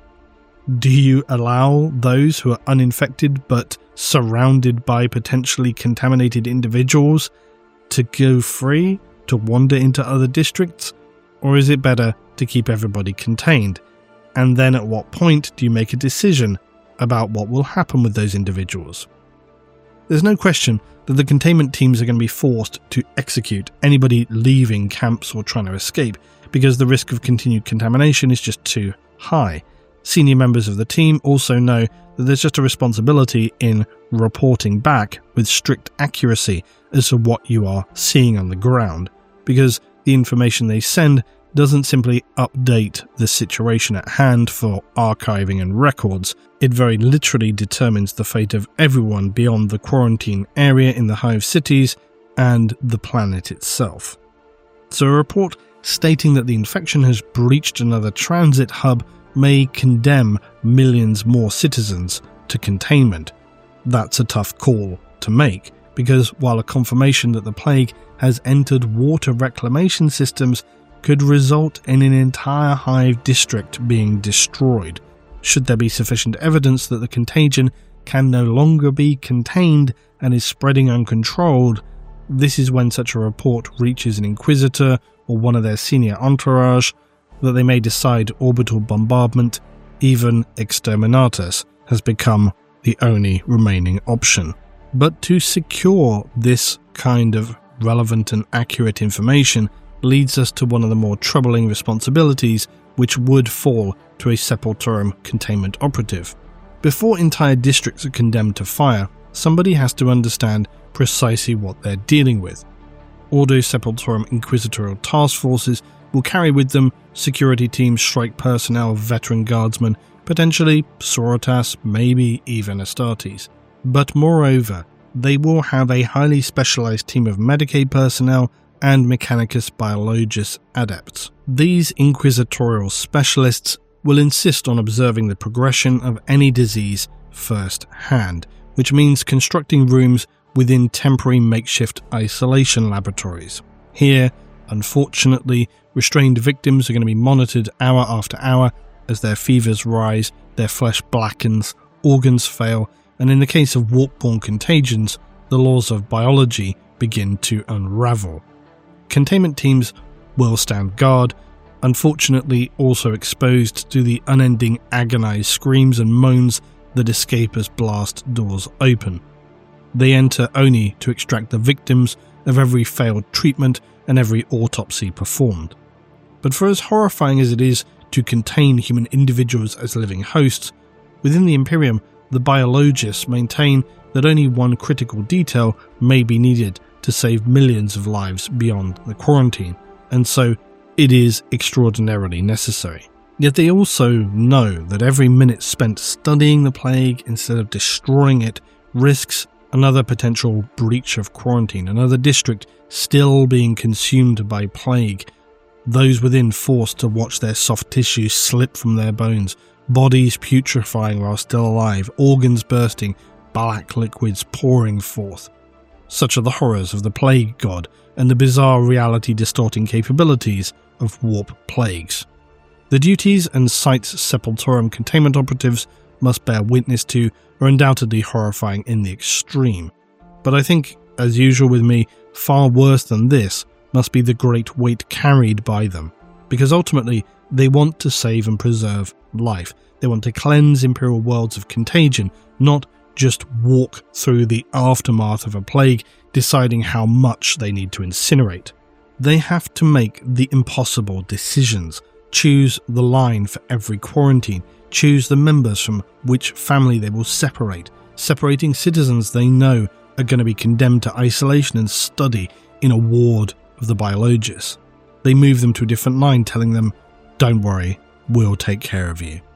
do you allow those who are uninfected but surrounded by potentially contaminated individuals to go free, to wander into other districts? Or is it better to keep everybody contained? And then at what point do you make a decision about what will happen with those individuals? There's no question that the containment teams are going to be forced to execute anybody leaving camps or trying to escape, because the risk of continued contamination is just too high. Senior members of the team also know that there's just a responsibility in reporting back with strict accuracy as to what you are seeing on the ground, because the information they send doesn't simply update the situation at hand for archiving and records. It very literally determines the fate of everyone beyond the quarantine area in the hive cities and the planet itself. So a report stating that the infection has breached another transit hub may condemn millions more citizens to containment. That's a tough call to make, because while a confirmation that the plague has entered water reclamation systems could result in an entire hive district being destroyed, should there be sufficient evidence that the contagion can no longer be contained and is spreading uncontrolled, this is when such a report reaches an Inquisitor or one of their senior entourage that they may decide orbital bombardment, even exterminatus, has become the only remaining option. But to secure this kind of relevant and accurate information leads us to one of the more troubling responsibilities which would fall to a Sepulturum containment operative. Before entire districts are condemned to fire, somebody has to understand precisely what they're dealing with. Ordo Sepulturum Inquisitorial task forces will carry with them security teams, strike personnel, veteran guardsmen, potentially Sorotas, maybe even Astartes. But moreover, they will have a highly specialized team of Medicaid personnel and Mechanicus Biologus adepts. These inquisitorial specialists will insist on observing the progression of any disease first-hand, which means constructing rooms within temporary makeshift isolation laboratories. Here, unfortunately, restrained victims are going to be monitored hour after hour as their fevers rise, their flesh blackens, organs fail, and in the case of warp-borne contagions, the laws of biology begin to unravel. Containment teams will stand guard, unfortunately also exposed to the unending agonized screams and moans that escape as blast doors open. They enter only to extract the victims of every failed treatment and every autopsy performed. But for as horrifying as it is to contain human individuals as living hosts, within the Imperium, the biologists maintain that only one critical detail may be needed to save millions of lives beyond the quarantine, and so it is extraordinarily necessary. Yet they also know that every minute spent studying the plague instead of destroying it risks another potential breach of quarantine, another district still being consumed by plague, those within forced to watch their soft tissues slip from their bones, bodies putrefying while still alive, organs bursting, black liquids pouring forth. Such are the horrors of the plague god and the bizarre reality-distorting capabilities of warp plagues. The duties and sights Sepulturum containment operatives must bear witness to are undoubtedly horrifying in the extreme. But I think, as usual with me, far worse than this must be the great weight carried by them, because ultimately they want to save and preserve life. They want to cleanse Imperial worlds of contagion, not just walk through the aftermath of a plague deciding how much they need to incinerate. They have to make the impossible decisions, choose the line for every quarantine, choose the members from which family they will separate, separating citizens they know are going to be condemned to isolation and study in a ward of the Biologus. They move them to a different line, telling them, "Don't worry, we'll take care of you."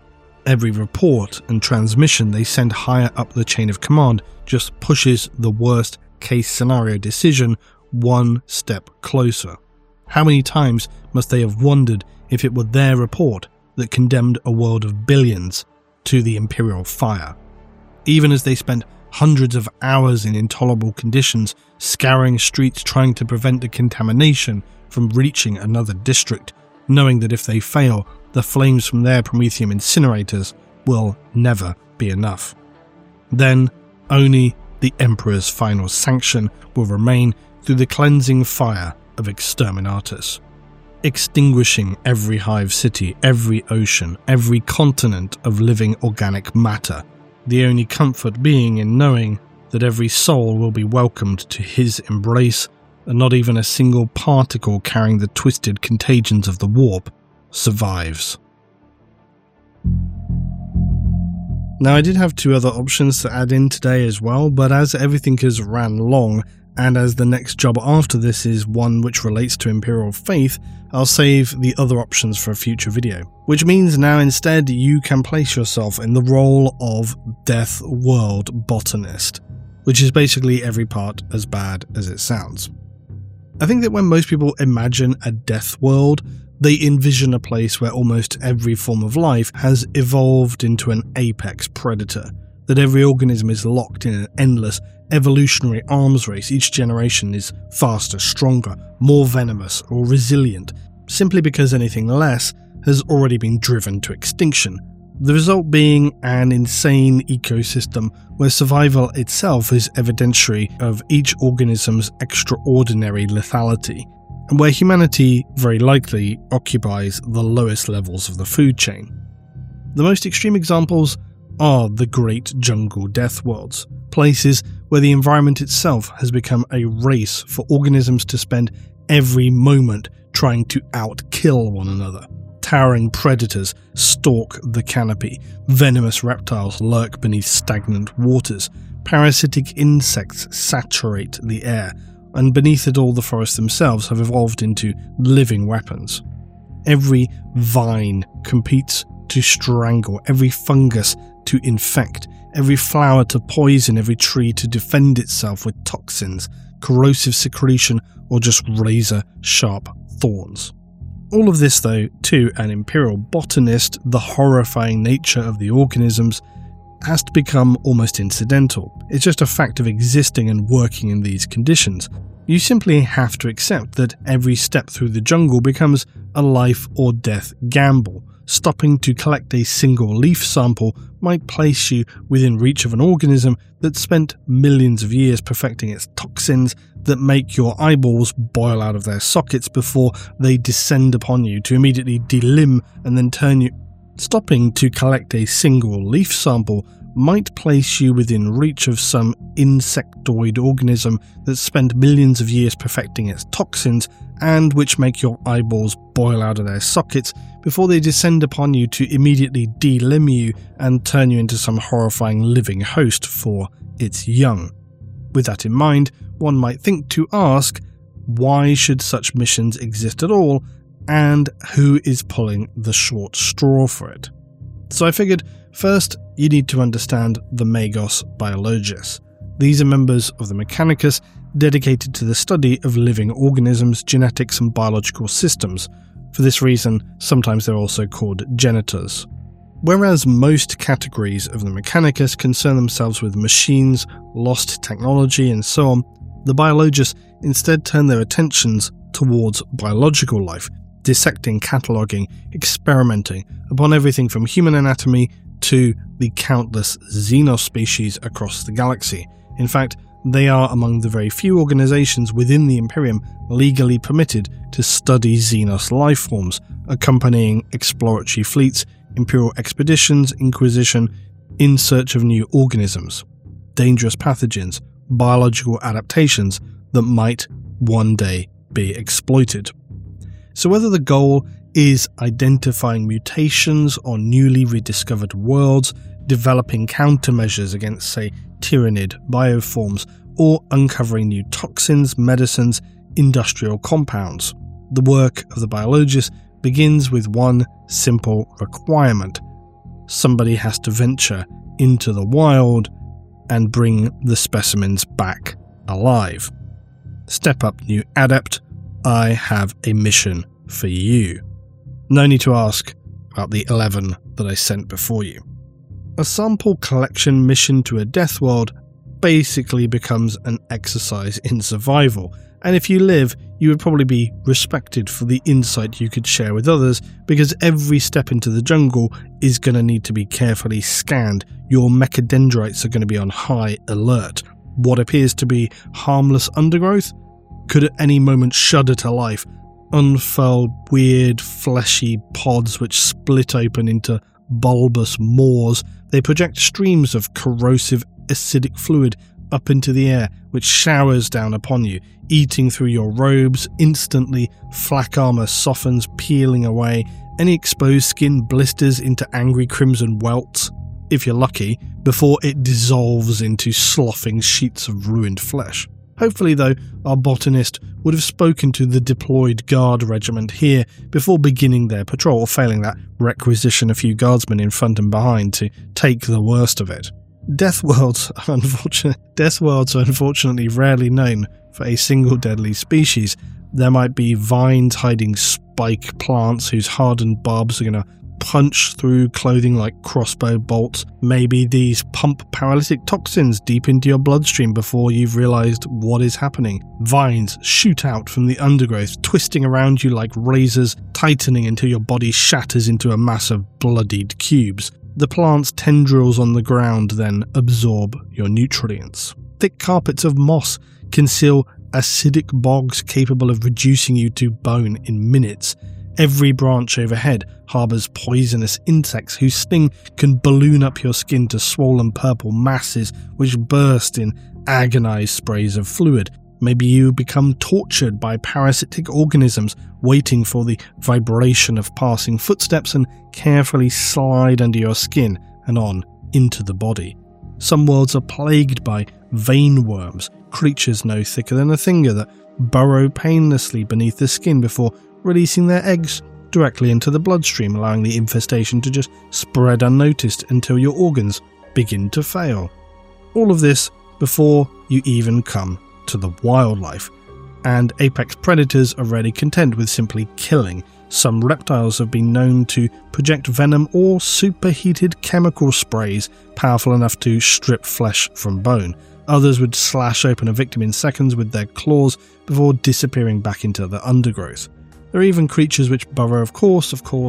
Every report and transmission they send higher up the chain of command just pushes the worst case scenario decision one step closer. How many times must they have wondered if it were their report that condemned a world of billions to the Imperial fire? Even as they spent hundreds of hours in intolerable conditions, scouring streets trying to prevent the contamination from reaching another district, knowing that if they fail, the flames from their Promethium incinerators will never be enough. Then, only the Emperor's final sanction will remain through the cleansing fire of Exterminatus, extinguishing every hive city, every ocean, every continent of living organic matter, the only comfort being in knowing that every soul will be welcomed to his embrace, and not even a single particle carrying the twisted contagions of the warp survives. Now, I did have two other options to add in today as well, but as everything has ran long, and as the next job after this is one which relates to Imperial Faith, I'll save the other options for a future video. Which means now instead you can place yourself in the role of Death World Botanist, which is basically every part as bad as it sounds. I think that when most people imagine a death world, they envision a place where almost every form of life has evolved into an apex predator, that every organism is locked in an endless evolutionary arms race. Each generation is faster, stronger, more venomous or resilient, simply because anything less has already been driven to extinction. The result being an insane ecosystem where survival itself is evidentiary of each organism's extraordinary lethality, and where humanity very likely occupies the lowest levels of the food chain. The most extreme examples are the Great Jungle Death Worlds, places where the environment itself has become a race for organisms to spend every moment trying to outkill one another. Towering predators stalk the canopy, venomous reptiles lurk beneath stagnant waters, parasitic insects saturate the air, and beneath it all the forests themselves have evolved into living weapons. Every vine competes to strangle, every fungus to infect, every flower to poison, every tree to defend itself with toxins, corrosive secretion, or just razor-sharp thorns. All of this, though, to an Imperial botanist, the horrifying nature of the organisms has to become almost incidental. It's just a fact of existing and working in these conditions. You simply have to accept that every step through the jungle becomes a life or death gamble. Stopping to collect a single leaf sample might place you within reach of an organism that spent millions of years perfecting its toxins that make your eyeballs boil out of their sockets before they descend upon you to immediately delimb and then turn you. Stopping to collect a single leaf sample might place you within reach of some insectoid organism that spent millions of years perfecting its toxins and which make your eyeballs boil out of their sockets before they descend upon you to immediately delimb you and turn you into some horrifying living host for its young. With that in mind, one might think to ask, why should such missions exist at all, and who is pulling the short straw for it? So I figured, first, you need to understand the Magos Biologists. These are members of the Mechanicus dedicated to the study of living organisms, genetics and biological systems. For this reason, sometimes they're also called genitors. Whereas most categories of the Mechanicus concern themselves with machines, lost technology and so on, the Biologists instead turn their attentions towards biological life, dissecting, cataloguing, experimenting upon everything from human anatomy to the countless Xenos species across the galaxy. In fact, they are among the very few organizations within the Imperium legally permitted to study Xenos life forms, accompanying exploratory fleets, Imperial expeditions, Inquisition, in search of new organisms, dangerous pathogens, biological adaptations that might one day be exploited. So whether the goal is identifying mutations on newly rediscovered worlds, developing countermeasures against, say, tyrannid bioforms, or uncovering new toxins, medicines, industrial compounds, the work of the biologists begins with one simple requirement: somebody has to venture into the wild and bring the specimens back alive. Step up, new adept. I have a mission for you. No need to ask about the 11 that I sent before you. A sample collection mission to a death world basically becomes an exercise in survival, and if you live, you would probably be respected for the insight you could share with others, because every step into the jungle is going to need to be carefully scanned. Your mechadendrites are going to be on high alert. What appears to be harmless undergrowth could at any moment shudder to life, unfurl weird fleshy pods which split open into bulbous maws. They project streams of corrosive acidic fluid up into the air, which showers down upon you, eating through your robes. Instantly, flak armor softens, peeling away. Any exposed skin blisters into angry crimson welts, if you're lucky, before it dissolves into sloughing sheets of ruined flesh. Hopefully, though, our botanist would have spoken to the deployed guard regiment here before beginning their patrol, or failing that, requisition a few guardsmen in front and behind to take the worst of it. Death worlds are unfortunately rarely known for a single deadly species. There might be vines hiding spike plants whose hardened barbs are going to punch through clothing like crossbow bolts. Maybe these pump paralytic toxins deep into your bloodstream before you've realised what is happening. Vines shoot out from the undergrowth, twisting around you like razors, tightening until your body shatters into a mass of bloodied cubes. The plant's tendrils on the ground then absorb your nutrients. Thick carpets of moss conceal acidic bogs capable of reducing you to bone in minutes. Every branch overhead harbours poisonous insects whose sting can balloon up your skin to swollen purple masses which burst in agonised sprays of fluid. Maybe you become tortured by parasitic organisms waiting for the vibration of passing footsteps and carefully slide under your skin and on into the body. Some worlds are plagued by vein worms, creatures no thicker than a finger that burrow painlessly beneath the skin before releasing their eggs directly into the bloodstream, allowing the infestation to just spread unnoticed until your organs begin to fail. All of this before you even come to the wildlife, and apex predators are rarely content with simply killing. Some reptiles have been known to project venom or superheated chemical sprays powerful enough to strip flesh from bone. Others would slash open a victim in seconds with their claws before disappearing back into the undergrowth. There are even creatures which burrow, of course,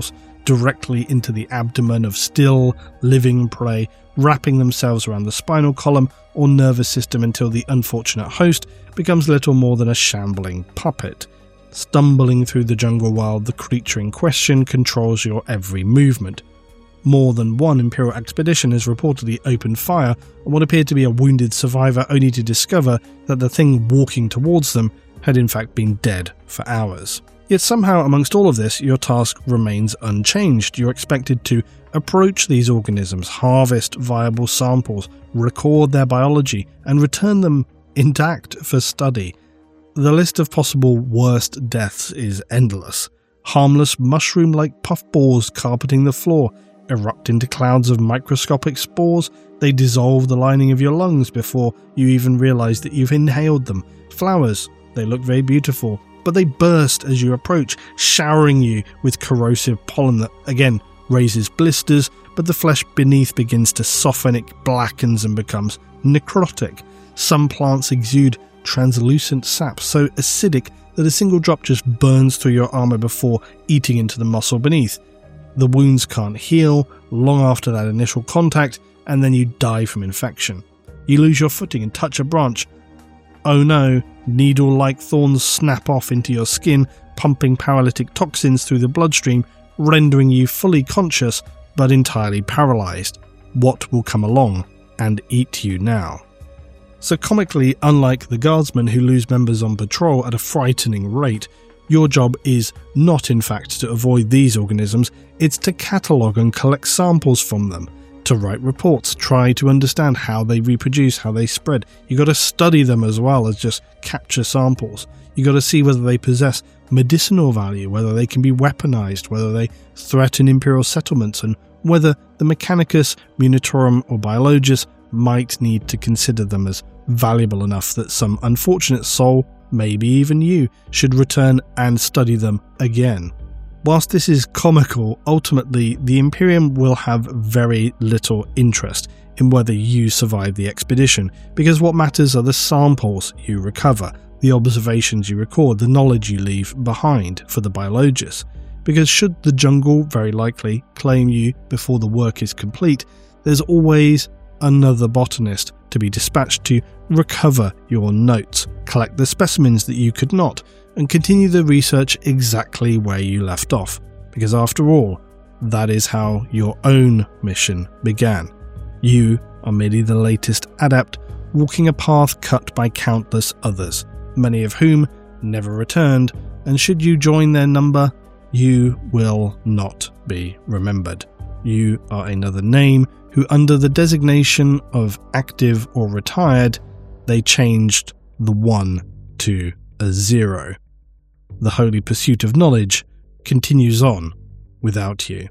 directly into the abdomen of still, living prey, wrapping themselves around the spinal column or nervous system until the unfortunate host becomes little more than a shambling puppet. Stumbling through the jungle wild, the creature in question controls your every movement. More than one Imperial expedition has reportedly opened fire on what appeared to be a wounded survivor, only to discover that the thing walking towards them had in fact been dead for hours. Yet somehow amongst all of this, your task remains unchanged. You're expected to approach these organisms, harvest viable samples, record their biology, and return them intact for study. The list of possible worst deaths is endless. Harmless mushroom-like puffballs carpeting the floor erupt into clouds of microscopic spores. They dissolve the lining of your lungs before you even realise that you've inhaled them. Flowers, they look very beautiful, but they burst as you approach, showering you with corrosive pollen that, again, raises blisters, but the flesh beneath begins to soften, it blackens and becomes necrotic. Some plants exude translucent sap so acidic that a single drop just burns through your armour before eating into the muscle beneath. The wounds can't heal long after that initial contact, and then you die from infection. You lose your footing and touch a branch. Oh no, needle-like thorns snap off into your skin, pumping paralytic toxins through the bloodstream, rendering you fully conscious but entirely paralysed. What will come along and eat you now? So comically, unlike the guardsmen who lose members on patrol at a frightening rate, your job is not in fact to avoid these organisms, it's to catalogue and collect samples from them, to write reports, try to understand how they reproduce, how they spread. You got to study them as well as just capture samples. You got to see whether they possess medicinal value, whether they can be weaponized, whether they threaten Imperial settlements, and whether the Mechanicus, Munitorum or Biologus might need to consider them as valuable enough that some unfortunate soul, maybe even you, should return and study them again. Whilst this is comical, ultimately the Imperium will have very little interest in whether you survive the expedition, because what matters are the samples you recover, the observations you record, the knowledge you leave behind for the Biologus. Because should the jungle very likely claim you before the work is complete, there's always another botanist to be dispatched to recover your notes, collect the specimens that you could not, and continue the research exactly where you left off, because after all, that is how your own mission began. You are merely the latest adept, walking a path cut by countless others, many of whom never returned, and should you join their number, you will not be remembered. You are another name who, under the designation of active or retired, they changed the 1 to a 0. The holy pursuit of knowledge continues on without you.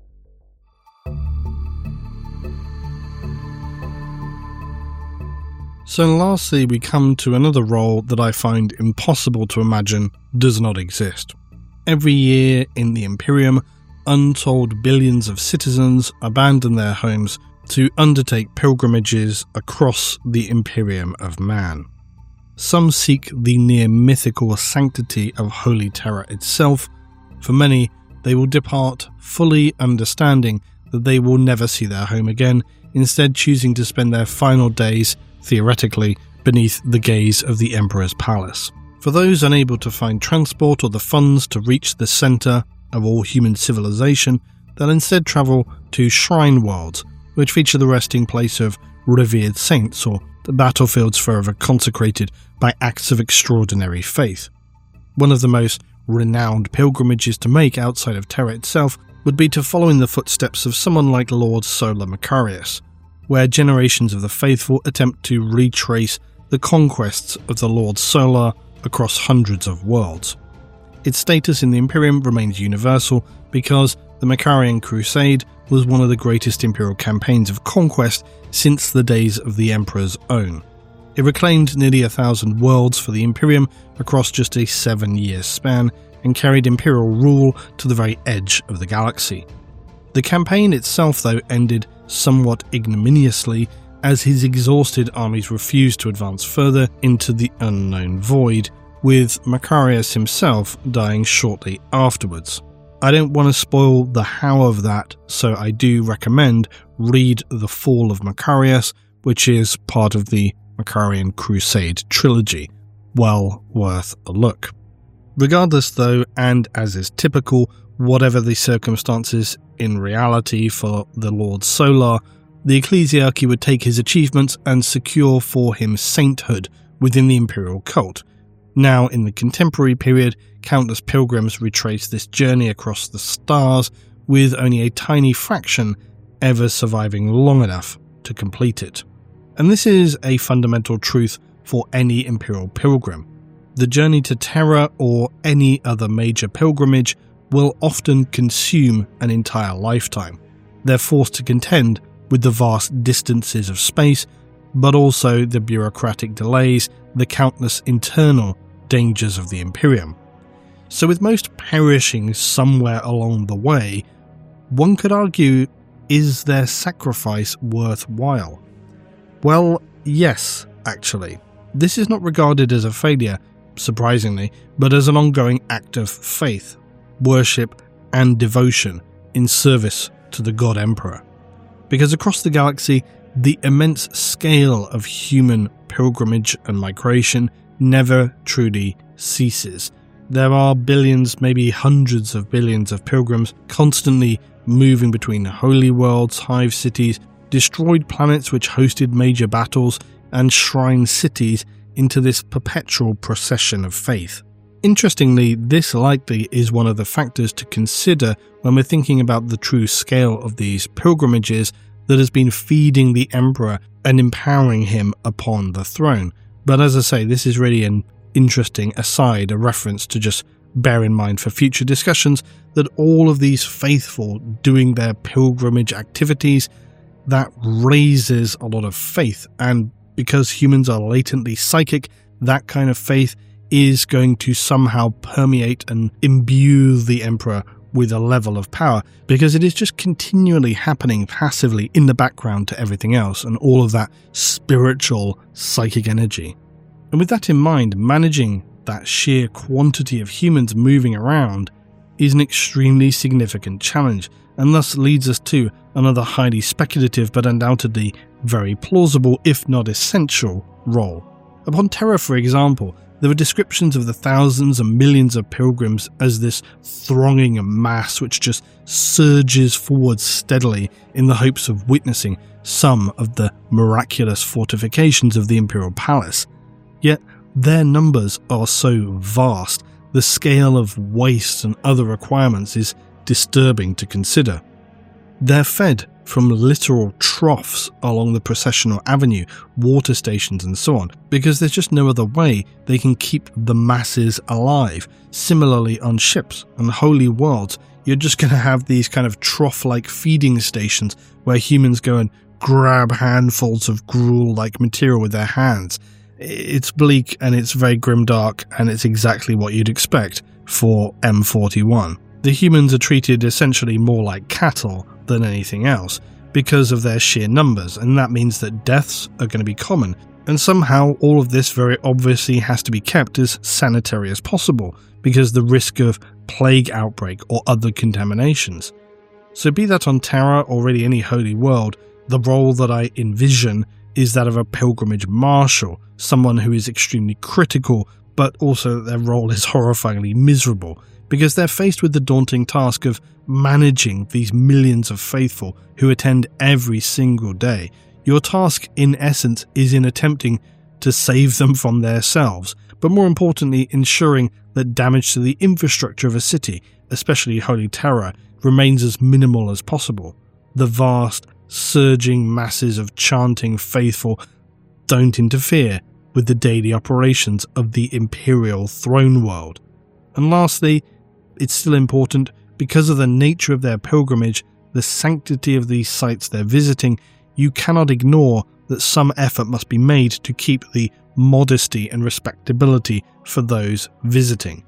So lastly, we come to another role that I find impossible to imagine does not exist. Every year in the Imperium, untold billions of citizens abandon their homes to undertake pilgrimages across the Imperium of Man. Some seek the near mythical sanctity of Holy Terra itself. For many, they will depart fully understanding that they will never see their home again, instead choosing to spend their final days, theoretically, beneath the gaze of the Emperor's palace. For those unable to find transport or the funds to reach the centre of all human civilization, they'll instead travel to shrine worlds, which feature the resting place of revered saints or the battlefields forever consecrated by acts of extraordinary faith. One of the most renowned pilgrimages to make outside of Terra itself would be to follow in the footsteps of someone like Lord Solar Macarius, where generations of the faithful attempt to retrace the conquests of the Lord Solar across hundreds of worlds. Its status in the Imperium remains universal because the Macarian Crusade was one of the greatest imperial campaigns of conquest since the days of the Emperor's own. It reclaimed nearly 1,000 worlds for the Imperium across just a 7-year span and carried imperial rule to the very edge of the galaxy. The campaign itself, though, ended somewhat ignominiously as his exhausted armies refused to advance further into the unknown void, with Macarius himself dying shortly afterwards. I don't want to spoil the how of that, so I do recommend read The Fall of Macarius, which is part of the Macarian Crusade trilogy. Well worth a look. Regardless though, and as is typical, whatever the circumstances in reality for the Lord Solar, the Ecclesiarchy would take his achievements and secure for him sainthood within the imperial cult. Now, in the contemporary period, countless pilgrims retrace this journey across the stars, with only a tiny fraction ever surviving long enough to complete it. And this is a fundamental truth for any imperial pilgrim. The journey to Terra or any other major pilgrimage will often consume an entire lifetime. They're forced to contend with the vast distances of space, but also the bureaucratic delays, the countless internal dangers of the Imperium. So with most perishing somewhere along the way, one could argue, is their sacrifice worthwhile? Well, yes, actually. This is not regarded as a failure, surprisingly, but as an ongoing act of faith, worship, and devotion in service to the God Emperor. Because across the galaxy, the immense scale of human pilgrimage and migration never truly ceases. There are billions, maybe hundreds of billions of pilgrims constantly moving between holy worlds, hive cities, destroyed planets which hosted major battles, and shrine cities into this perpetual procession of faith. Interestingly, this likely is one of the factors to consider when we're thinking about the true scale of these pilgrimages that has been feeding the Emperor and empowering him upon the throne. But as I say, this is really an interesting aside, a reference to just bear in mind for future discussions that all of these faithful doing their pilgrimage activities, that raises a lot of faith, and because humans are latently psychic, that kind of faith is going to somehow permeate and imbue the Emperor with a level of power, because it is just continually happening passively in the background to everything else and all of that spiritual psychic energy. And with that in mind, managing that sheer quantity of humans moving around is an extremely significant challenge, and thus leads us to another highly speculative but undoubtedly very plausible, if not essential, role. Upon Terra, for example, there were descriptions of the thousands and millions of pilgrims as this thronging mass which just surges forward steadily in the hopes of witnessing some of the miraculous fortifications of the Imperial Palace. Yet their numbers are so vast, the scale of waste and other requirements is disturbing to consider. They're fed from literal troughs along the processional avenue, water stations and so on, because there's just no other way they can keep the masses alive. Similarly on ships and holy worlds, you're just going to have these kind of trough-like feeding stations where humans go and grab handfuls of gruel-like material with their hands. It's bleak and it's very grimdark, and it's exactly what you'd expect for M41. The humans are treated essentially more like cattle than anything else because of their sheer numbers, and that means that deaths are going to be common, and somehow all of this very obviously has to be kept as sanitary as possible because the risk of plague outbreak or other contaminations. So be that on Terra or really any holy world, the role that I envision is that of a pilgrimage marshal, someone who is extremely critical, but also their role is horrifyingly miserable, because they're faced with the daunting task of managing these millions of faithful who attend every single day. Your task, in essence, is in attempting to save them from themselves, but more importantly, ensuring that damage to the infrastructure of a city, especially Holy Terra, remains as minimal as possible. The vast, surging masses of chanting faithful don't interfere with the daily operations of the Imperial throne world. And lastly, it's still important, because of the nature of their pilgrimage, the sanctity of these sites they're visiting, you cannot ignore that some effort must be made to keep the modesty and respectability for those visiting.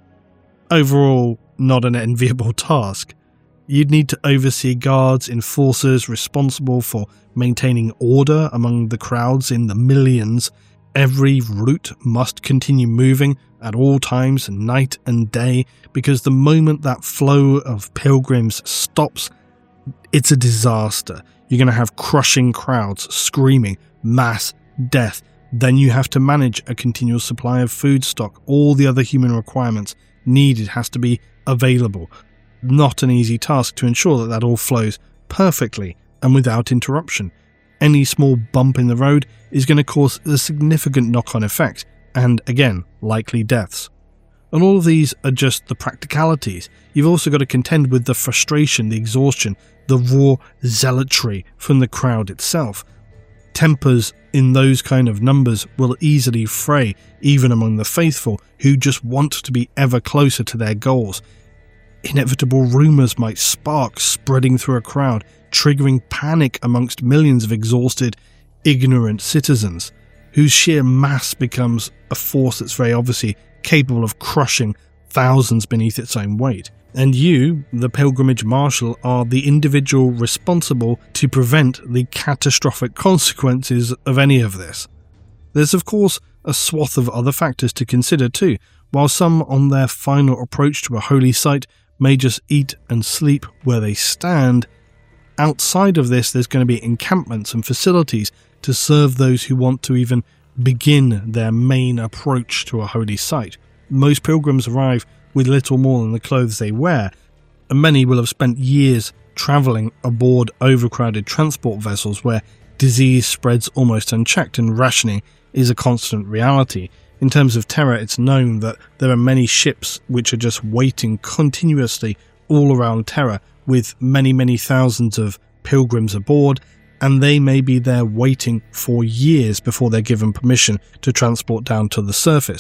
Overall, not an enviable task. You'd need to oversee guards, enforcers responsible for maintaining order among the crowds in the millions. Every route must continue moving at all times, night and day, because the moment that flow of pilgrims stops, it's a disaster. You're going to have crushing crowds, screaming, mass death. Then you have to manage a continual supply of food stock. All the other human requirements needed has to be available. Not an easy task to ensure that that all flows perfectly and without interruption. Any small bump in the road is going to cause a significant knock-on effect, and again, likely deaths. And all of these are just the practicalities. You've also got to contend with the frustration, the exhaustion, the raw zealotry from the crowd itself. Tempers in those kind of numbers will easily fray, even among the faithful, who just want to be ever closer to their goals. Inevitable rumours might spark, spreading through a crowd, triggering panic amongst millions of exhausted, ignorant citizens, whose sheer mass becomes a force that's very obviously capable of crushing thousands beneath its own weight. And you, the pilgrimage marshal, are the individual responsible to prevent the catastrophic consequences of any of this. There's of course a swath of other factors to consider too. While some on their final approach to a holy site may just eat and sleep where they stand, outside of this there's going to be encampments and facilities to serve those who want to even begin their main approach to a holy site. Most pilgrims arrive with little more than the clothes they wear, and many will have spent years travelling aboard overcrowded transport vessels where disease spreads almost unchecked and rationing is a constant reality. In terms of Terra, it's known that there are many ships which are just waiting continuously all around Terra with many thousands of pilgrims aboard, and they may be there waiting for years before they're given permission to transport down to the surface.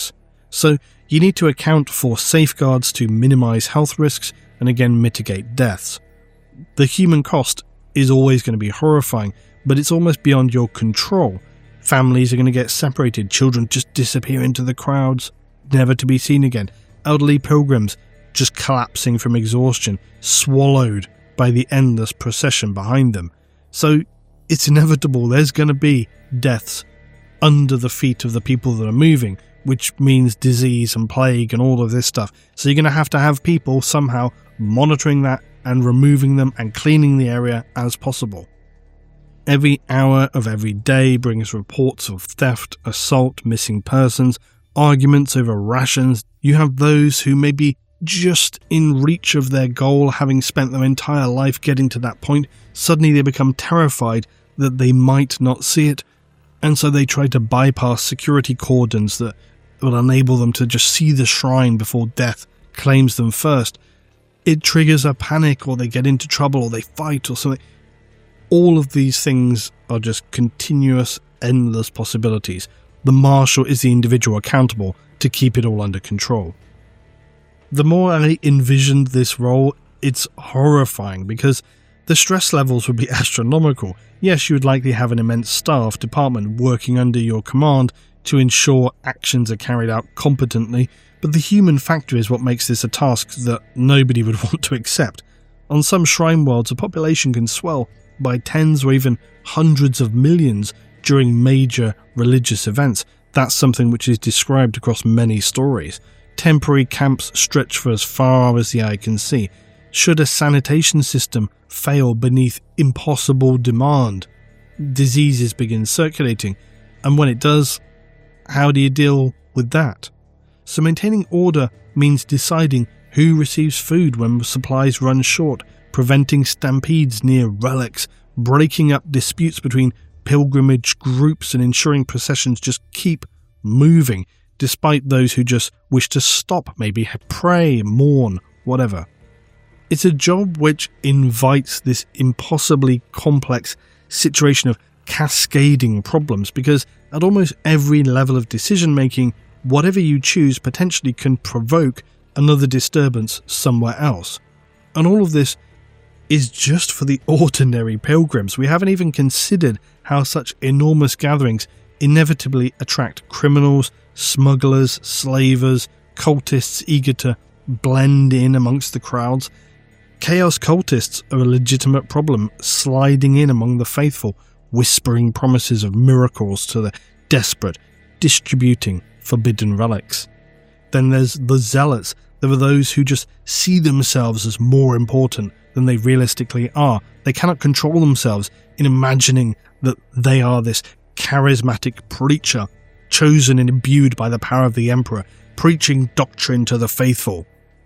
So you need to account for safeguards to minimize health risks and again mitigate deaths. The human cost is always going to be horrifying, but it's almost beyond your control. Families are going to get separated, children just disappear into the crowds, never to be seen again. Elderly pilgrims just collapsing from exhaustion, swallowed by the endless procession behind them. So it's inevitable there's going to be deaths under the feet of the people that are moving, which means disease and plague and all of this stuff. So you're going to have people somehow monitoring that and removing them and cleaning the area as possible. Every hour of every day brings reports of theft, assault, missing persons, arguments over rations. You have those who may be just in reach of their goal, having spent their entire life getting to that point. Suddenly they become terrified that they might not see it, and so they try to bypass security cordons that will enable them to just see the shrine before death claims them first. It triggers a panic, or they get into trouble, or they fight, or something. All of these things are just continuous, endless possibilities. The marshal is the individual accountable to keep it all under control. The more I envisioned this role, it's horrifying because the stress levels would be astronomical. Yes, you would likely have an immense staff department working under your command to ensure actions are carried out competently, but the human factor is what makes this a task that nobody would want to accept. On some shrine worlds, a population can swell by tens or even hundreds of millions during major religious events. That's something which is described across many stories. Temporary camps stretch for as far as the eye can see. Should a sanitation system fail beneath impossible demand, diseases begin circulating, and when it does, how do you deal with that? So maintaining order means deciding who receives food when supplies run short, preventing stampedes near relics, breaking up disputes between pilgrimage groups and ensuring processions just keep moving, despite those who just wish to stop, maybe pray, mourn, whatever. It's a job which invites this impossibly complex situation of cascading problems, because at almost every level of decision making, whatever you choose potentially can provoke another disturbance somewhere else. And all of this is just for the ordinary pilgrims. We haven't even considered how such enormous gatherings inevitably attract criminals, smugglers, slavers, cultists eager to blend in amongst the crowds. Chaos cultists are a legitimate problem, sliding in among the faithful, whispering promises of miracles to the desperate, distributing forbidden relics. Then there's the zealots. There are those who just see themselves as more important than they realistically are. They cannot control themselves in imagining that they are this charismatic preacher, chosen and imbued by the power of the emperor, preaching doctrine to the faithful.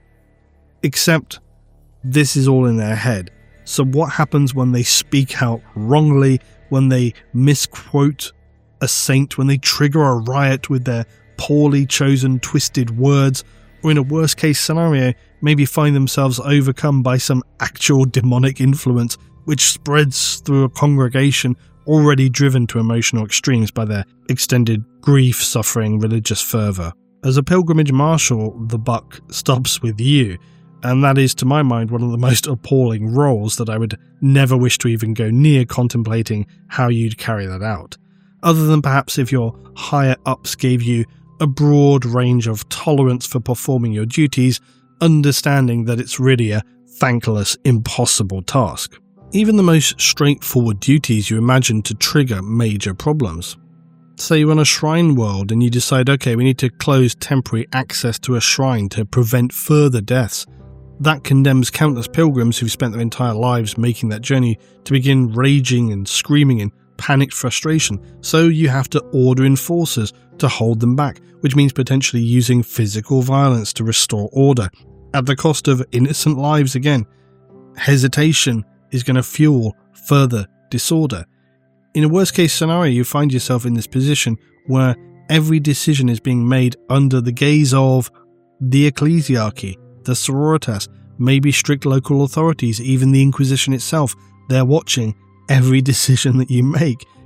Except this is all in their head. So what happens when they speak out wrongly, when they misquote a saint, when they trigger a riot with their poorly chosen twisted words, or in a worst case scenario, maybe find themselves overcome by some actual demonic influence which spreads through a congregation already driven to emotional extremes by their extended grief, suffering, religious fervour. As a pilgrimage marshal, the buck stops with you, and that is, to my mind, one of the most appalling roles that I would never wish to even go near contemplating how you'd carry that out. Other than perhaps if your higher ups gave you a broad range of tolerance for performing your duties, understanding that it's really a thankless, impossible task. Even the most straightforward duties you imagine to trigger major problems. Say you're on a shrine world and you decide, okay, we need to close temporary access to a shrine to prevent further deaths. That condemns countless pilgrims who've spent their entire lives making that journey to begin raging and screaming in panicked frustration, so you have to order enforcers to hold them back, which means potentially using physical violence to restore order, at the cost of innocent lives again. Hesitation is going to fuel further disorder. In a worst case scenario, you find yourself in this position where every decision is being made under the gaze of the ecclesiarchy, the sororitas, maybe strict local authorities, even the Inquisition itself. They're watching every decision that you make.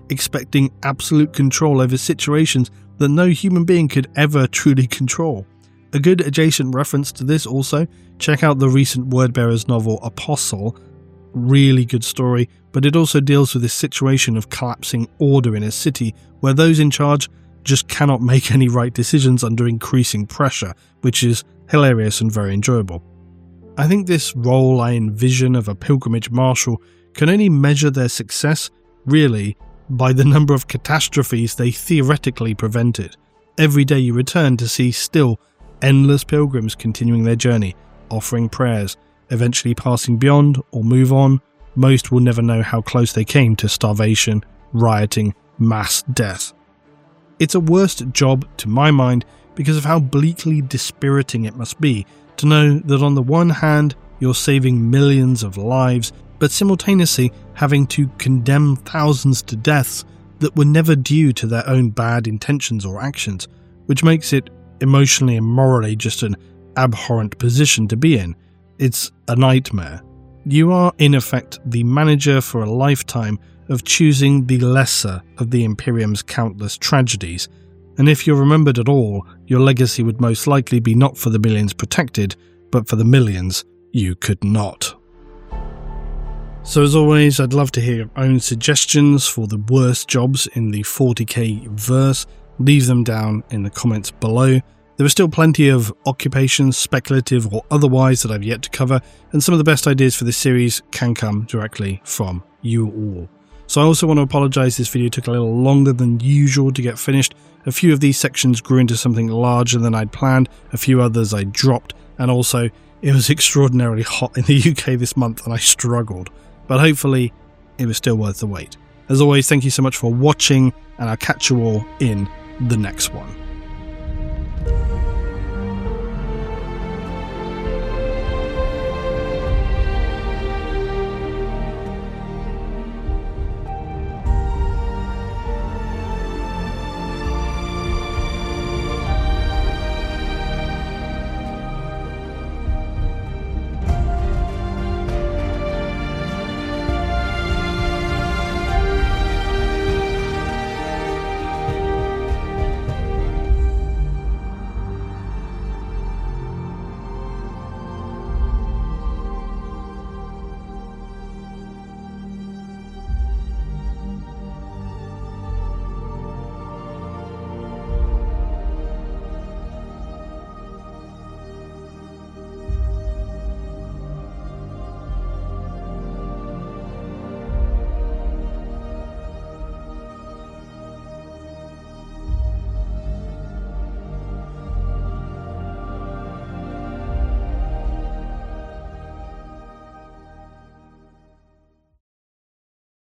expecting absolute control over situations that no human being could ever truly control. A good adjacent reference to this also, check out the recent Wordbearers novel Apostle. Really good story, but it also deals with this situation of collapsing order in a city where those in charge just cannot make any right decisions under increasing pressure, which is hilarious and very enjoyable. I think this role I envision of a pilgrimage marshal can only measure their success, really, by the number of catastrophes they theoretically prevented. Every day you return to see still endless pilgrims continuing their journey, offering prayers, eventually passing beyond or move on. Most will never know how close they came to starvation, rioting, mass death. It's a worst job, to my mind, because of how bleakly dispiriting it must be to know that on the one hand you're saving millions of lives, but simultaneously having to condemn thousands to deaths that were never due to their own bad intentions or actions, which makes it emotionally and morally just an abhorrent position to be in. It's a nightmare. You are, in effect, the manager for a lifetime of choosing the lesser of the Imperium's countless tragedies, and if you're remembered at all, your legacy would most likely be not for the millions protected, but for the millions you could not. So as always, I'd love to hear your own suggestions for the worst jobs in the 40k verse. Leave them down in the comments below. There are still plenty of occupations, speculative or otherwise, that I've yet to cover, and some of the best ideas for this series can come directly from you all. So I also want to apologise, this video took a little longer than usual to get finished. A few of these sections grew into something larger than I'd planned, a few others I dropped, and also it was extraordinarily hot in the UK this month and I struggled. But hopefully it was still worth the wait. As always, thank you so much for watching, and I'll catch you all in the next one.